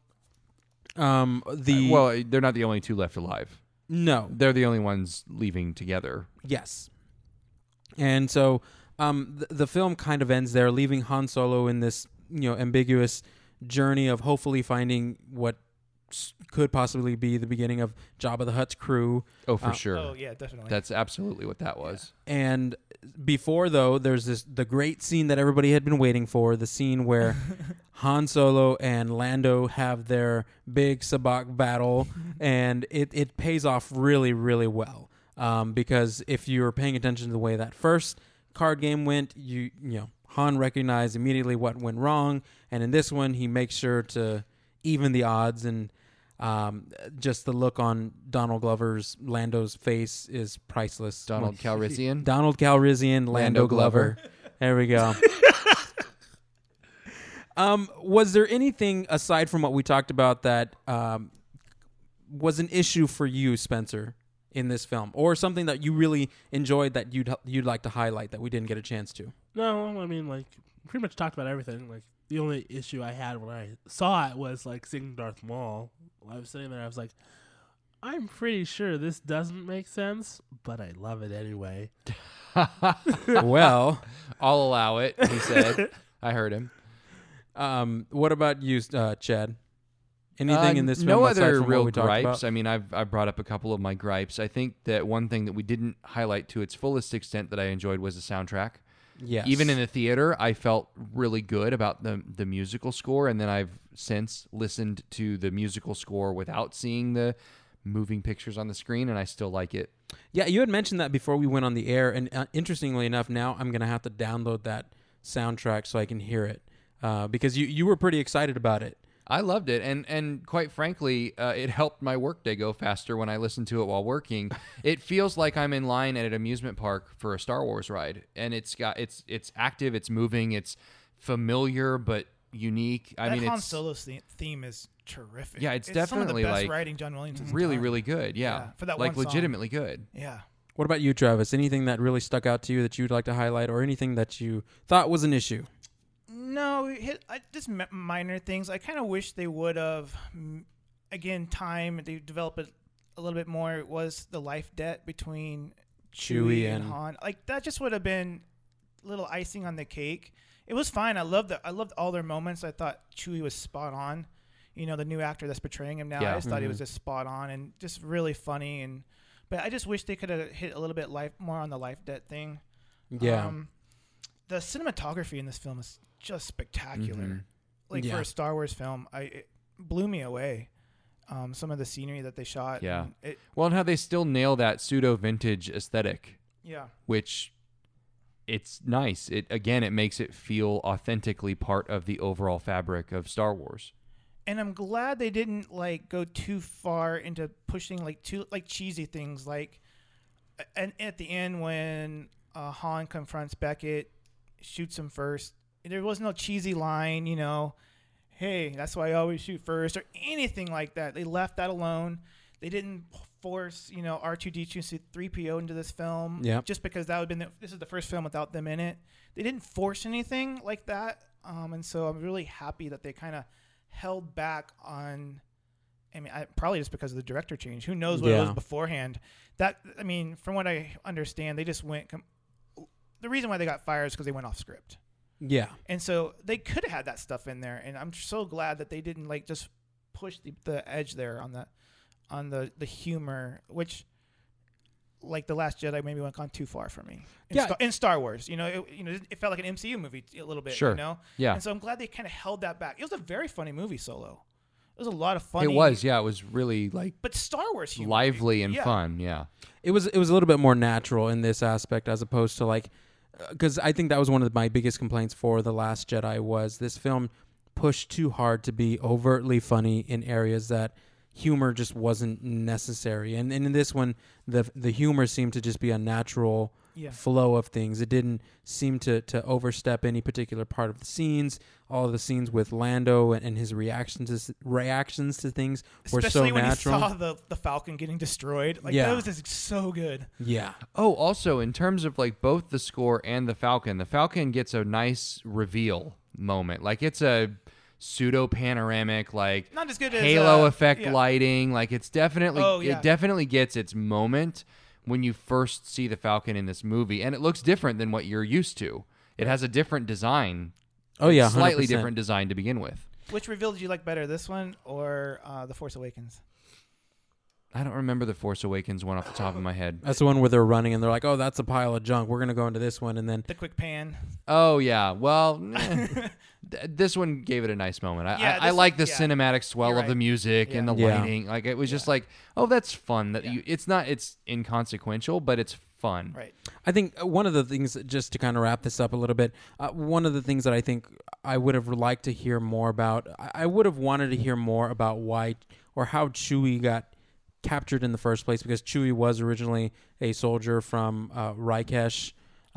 well, they're not the only two left alive. No. They're the only ones leaving together. Yes. And so the film kind of ends there, leaving Han Solo in this ambiguous journey of hopefully finding what could possibly be the beginning of Jabba the Hutt's crew. Oh, for sure. Oh yeah, definitely. That's absolutely what that was. And before, though, there's the great scene that everybody had been waiting for, the scene where Han Solo and Lando have their big sabacc battle, and it pays off really, really well. Because if you're paying attention to the way that first card game went, Han recognized immediately what went wrong, and in this one, he makes sure to even the odds, and just the look on Donald Glover's Lando's face is priceless. Donald Calrissian. Donald Calrissian, Lando Glover. There we go. Was there anything aside from what we talked about that was an issue for you, Spencer, in this film, or something that you really enjoyed that you'd like to highlight that we didn't get a chance to? No, I mean, like, pretty much talked about everything. Like, the only issue I had when I saw it was, like, seeing Darth Maul. I was sitting there, I was like, I'm pretty sure this doesn't make sense, but I love it anyway. Well, I'll allow it, he said. I heard him. What about you, Chad? Anything in this film no aside other from real what we talked gripes. about? I mean, I've brought up a couple of my gripes. I think that one thing that we didn't highlight to its fullest extent that I enjoyed was the soundtrack. Yes. Even in the theater, I felt really good about the musical score, and then I've since listened to the musical score without seeing the moving pictures on the screen, and I still like it. Yeah, you had mentioned that before we went on the air, and interestingly enough, now I'm going to have to download that soundtrack so I can hear it, because you were pretty excited about it. I loved it, and quite frankly, it helped my workday go faster when I listened to it while working. It feels like I'm in line at an amusement park for a Star Wars ride, and it's active, it's moving, it's familiar but unique. I mean, Han Solo's theme is terrific. Yeah, it's some of the definitely best like writing John Williams has really, done. really good. Yeah, for that like one song. legitimately good. Yeah. What about you, Travis? Anything that really stuck out to you that you'd like to highlight, or anything that you thought was an issue? No, just minor things. I kind of wish they would have, again, they develop it a little bit more. It was the life debt between Chewie and Han. Like, that just would have been a little icing on the cake. It was fine. I loved all their moments. I thought Chewie was spot on. The new actor that's portraying him now, I just thought he was just spot on and just really funny. But I just wish they could have hit a little bit more on the life debt thing. Yeah. The cinematography in this film is just spectacular. Mm-hmm. For a Star Wars film, it blew me away. Some of the scenery that they shot. Yeah. And how they still nail that pseudo vintage aesthetic. Yeah. Which it's nice. It makes it feel authentically part of the overall fabric of Star Wars. And I'm glad they didn't go too far into pushing too cheesy things and at the end when Han confronts Beckett, shoots him first. There was no cheesy line, hey, that's why I always shoot first, or anything like that. They left that alone. They didn't force, R2-D2 3PO into this film just because that would have been this is the first film without them in it. They didn't force anything like that, and so I'm really happy that they kind of held back on. I mean, probably just because of the director change. Who knows what it was beforehand? From what I understand, they just went. The reason why they got fired is because they went off script. Yeah. And so they could have had that stuff in there, and I'm so glad that they didn't just push the edge there on the humor, which The Last Jedi maybe went gone too far for me. In Star Wars, it felt like an MCU movie a little bit. Sure. Yeah. And so I'm glad they kind of held that back. It was a very funny movie, Solo. It was a lot of fun. It was, yeah. It was really but Star Wars humor, lively and fun. Yeah. It was a little bit more natural in this aspect as opposed to because I think that was one of my biggest complaints for The Last Jedi was this film pushed too hard to be overtly funny in areas that humor just wasn't necessary. And in this one, the humor seemed to just be a natural flow of things. It didn't seem to overstep any particular part of the scenes. All of the scenes with Lando and his reactions to things were especially so when natural. you saw the Falcon getting destroyed. That was just so good. Yeah. Oh, also in terms of both the score and the Falcon gets a nice reveal moment. It's a pseudo panoramic, not as good as halo effect lighting. It's definitely it definitely gets its moment when you first see the Falcon in this movie, and it looks different than what you're used to. It has a different design. Oh yeah, slightly 100%. different design to begin with. Which reveal did you like better, this one or The Force Awakens? I don't remember the Force Awakens one off the top of my head. That's the one where they're running and they're like, "Oh, that's a pile of junk. We're gonna go into this one," and then The quick pan. Oh yeah, well, this one gave it a nice moment. I like the cinematic swell You're of the right. music and the Yeah. lighting. Like it was just like, oh, that's fun. That Yeah. it's inconsequential, but it's fun. Right. I think one of the things, just to kind of wrap this up a little bit, one of the things that I think I would have liked to hear more about, I would have wanted to hear more about why or how Chewie got captured in the first place, because Chewie was originally a soldier from Kashyyyk,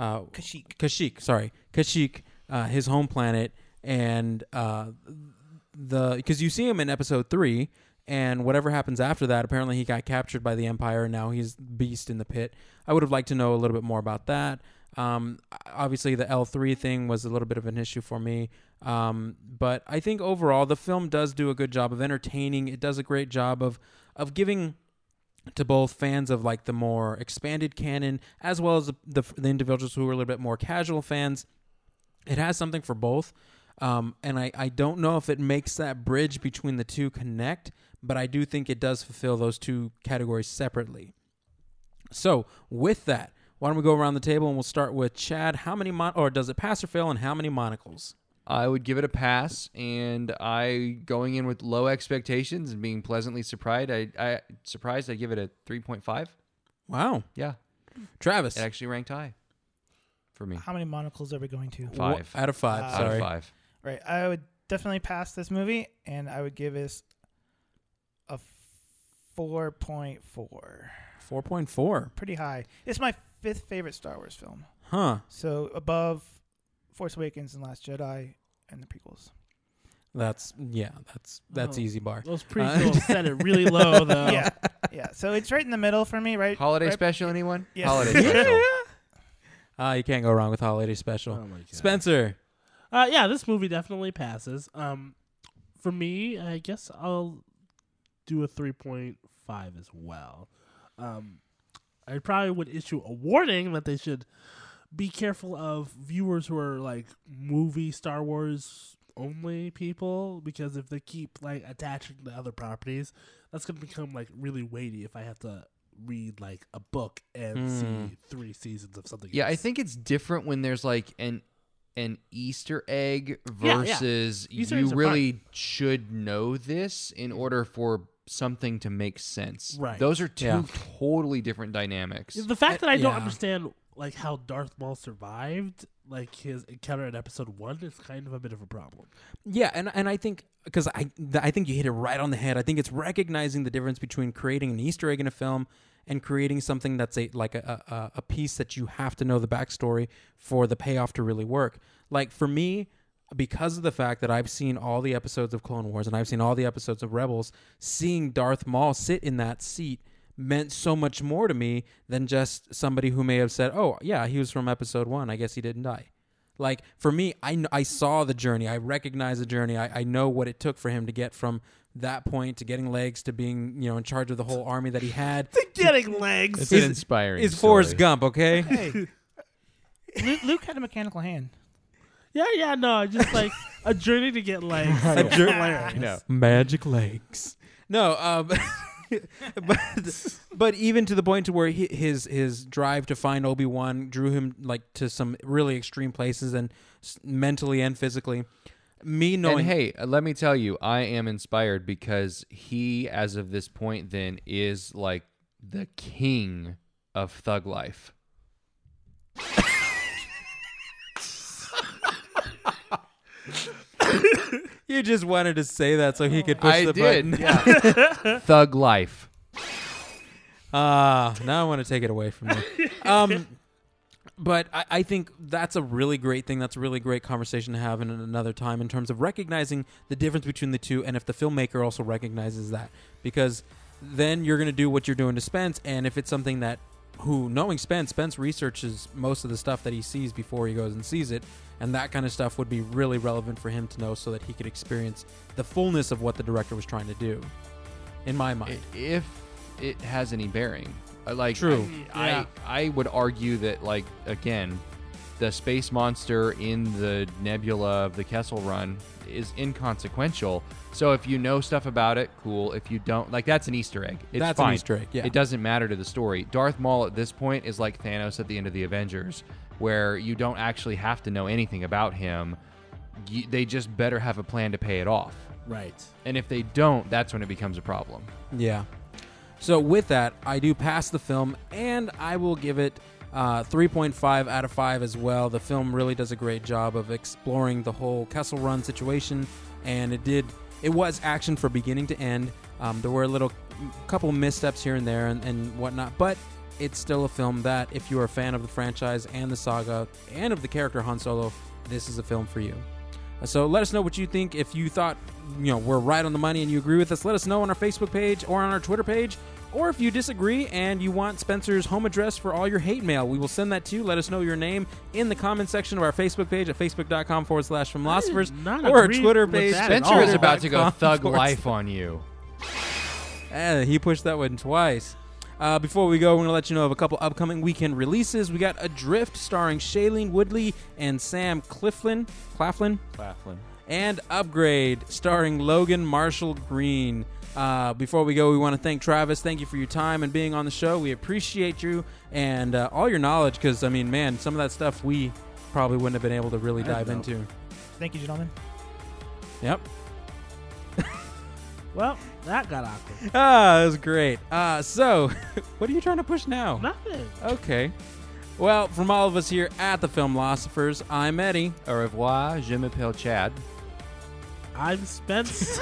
his home planet, and because you see him in Episode 3, and whatever happens after that, apparently he got captured by the Empire, and now he's Beast in the pit. I would have liked to know a little bit more about that. Obviously, the L3 thing was a little bit of an issue for me. But I think overall, the film does do a good job of entertaining. It does a great job of giving to both fans of like the more expanded canon, as well as the individuals who are a little bit more casual fans. It has something for both. And I don't know if it makes that bridge between the two connect, but I do think it does fulfill those two categories separately. So with that, why don't we go around the table and we'll start with Chad. How many or does it pass or fail, and how many monocles? I would give it a pass, and going in with low expectations and being pleasantly surprised. I'd give it a 3.5. Wow. Yeah, Travis. it actually ranked high for me. How many monocles are we going to? 5 Out of 5. Out out Sorry. of 5. Right. I would definitely pass this movie, and I would give this a 4.4. 4.4. Pretty high. It's my 5th favorite Star Wars film. Huh. So above Force Awakens and Last Jedi and the prequels. That's Oh. easy bar. Those prequels set it really low, though. Yeah. Yeah. So it's right in the middle for me, right? Holiday right- special, anyone? Yeah. Holiday special. You can't go wrong with Holiday Special. Oh my god. Spencer. Yeah, this movie definitely passes. For me, I guess I'll do a 3.5 as well. I probably would issue a warning that they should be careful of viewers who are like movie Star Wars only people, because if they keep like attaching to other properties, that's going to become like really weighty if I have to read like a book and see 3 seasons of something Yeah, I else. think it's different when there's like an Easter egg Yeah, versus Easter you eggs are really should know this in order for something to make sense. Right. Those are two Yeah. totally different dynamics. The fact that I don't yeah. understand like how Darth Maul survived like his encounter in Episode 1 is kind of a bit of a problem. Yeah, and I think, because I think you hit it right on the head. I think it's recognizing the difference between creating an Easter egg in a film and creating something that's a piece that you have to know the backstory for the payoff to really work. Like for me, because of the fact that I've seen all the episodes of Clone Wars and I've seen all the episodes of Rebels, seeing Darth Maul sit in that seat meant so much more to me than just somebody who may have said, oh, yeah, he was from Episode 1. I guess he didn't die. Like, for me, I saw the journey. I recognize the journey. I know what it took for him to get from that point to getting legs to being, in charge of the whole army that he had. Getting legs. It's an inspiring Is story. Forrest Gump, okay? Hey. Luke had a mechanical hand. Yeah, no, just like a journey to get legs. Hilarious. No. Magic legs. No, but even to the point to where his drive to find Obi-Wan drew him like to some really extreme places, and mentally and physically. Me knowing, And hey, let me tell you, I am inspired because he, as of this point, then is like the king of thug life. you just wanted to say that so he could push I the did. button. Yeah. Thug life. Now I want to take it away from you. But I think that's a really great thing. That's a really great conversation to have in another time in terms of recognizing the difference between the two, and if the filmmaker also recognizes that. Because then you're going to do what you're doing to Spence, and if it's something that, knowing Spence researches most of the stuff that he sees before he goes and sees it, and that kind of stuff would be really relevant for him to know so that he could experience the fullness of what the director was trying to do, in my mind. If it has any bearing. True. I would argue that, like, again, the space monster in the nebula of the Kessel Run is inconsequential. So if you know stuff about it, cool. If you don't, like, that's an Easter egg. It's That's fine. an Easter egg, yeah. It doesn't matter to the story. Darth Maul at this point is like Thanos at the end of the Avengers, where you don't actually have to know anything about him. They just better have a plan to pay it off. Right. And if they don't, that's when it becomes a problem. Yeah. So with that, I do pass the film, and I will give it 3.5 out of 5 as well. The film really does a great job of exploring the whole Kessel Run situation, and it was action from beginning to end. There were a couple missteps here and there and whatnot, but it's still a film that, if you're a fan of the franchise and the saga and of the character Han Solo, this is a film for you. So let us know what you think. If you thought we're right on the money and you agree with us, let us know on our Facebook page or on our Twitter page. Or if you disagree and you want Spencer's home address for all your hate mail, we will send that to you. Let us know your name in the comment section of our Facebook page at facebook.com/filmlosophers not or our agree Twitter with page. that at Spencer is all. about to go thug Twitter.com/. life on you. He pushed that one twice. Before we go, we're going to let you know of a couple upcoming weekend releases. We got Adrift starring Shailene Woodley and Sam Claflin. And Upgrade starring Logan Marshall Green. Before we go, we want to thank Travis. Thank you for your time and being on the show. We appreciate you and all your knowledge because, I mean, man, some of that stuff we probably wouldn't have been able to really dive into. Thank you, gentlemen. Yep. Well, that got awkward. That was great. So, what are you trying to push now? Nothing. Okay. Well, from all of us here at the Filmlosophers, I'm Eddie. Au revoir, je m'appelle Chad. I'm Spence.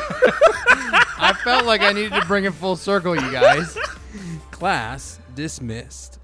I felt like I needed to bring it full circle, you guys. Class dismissed.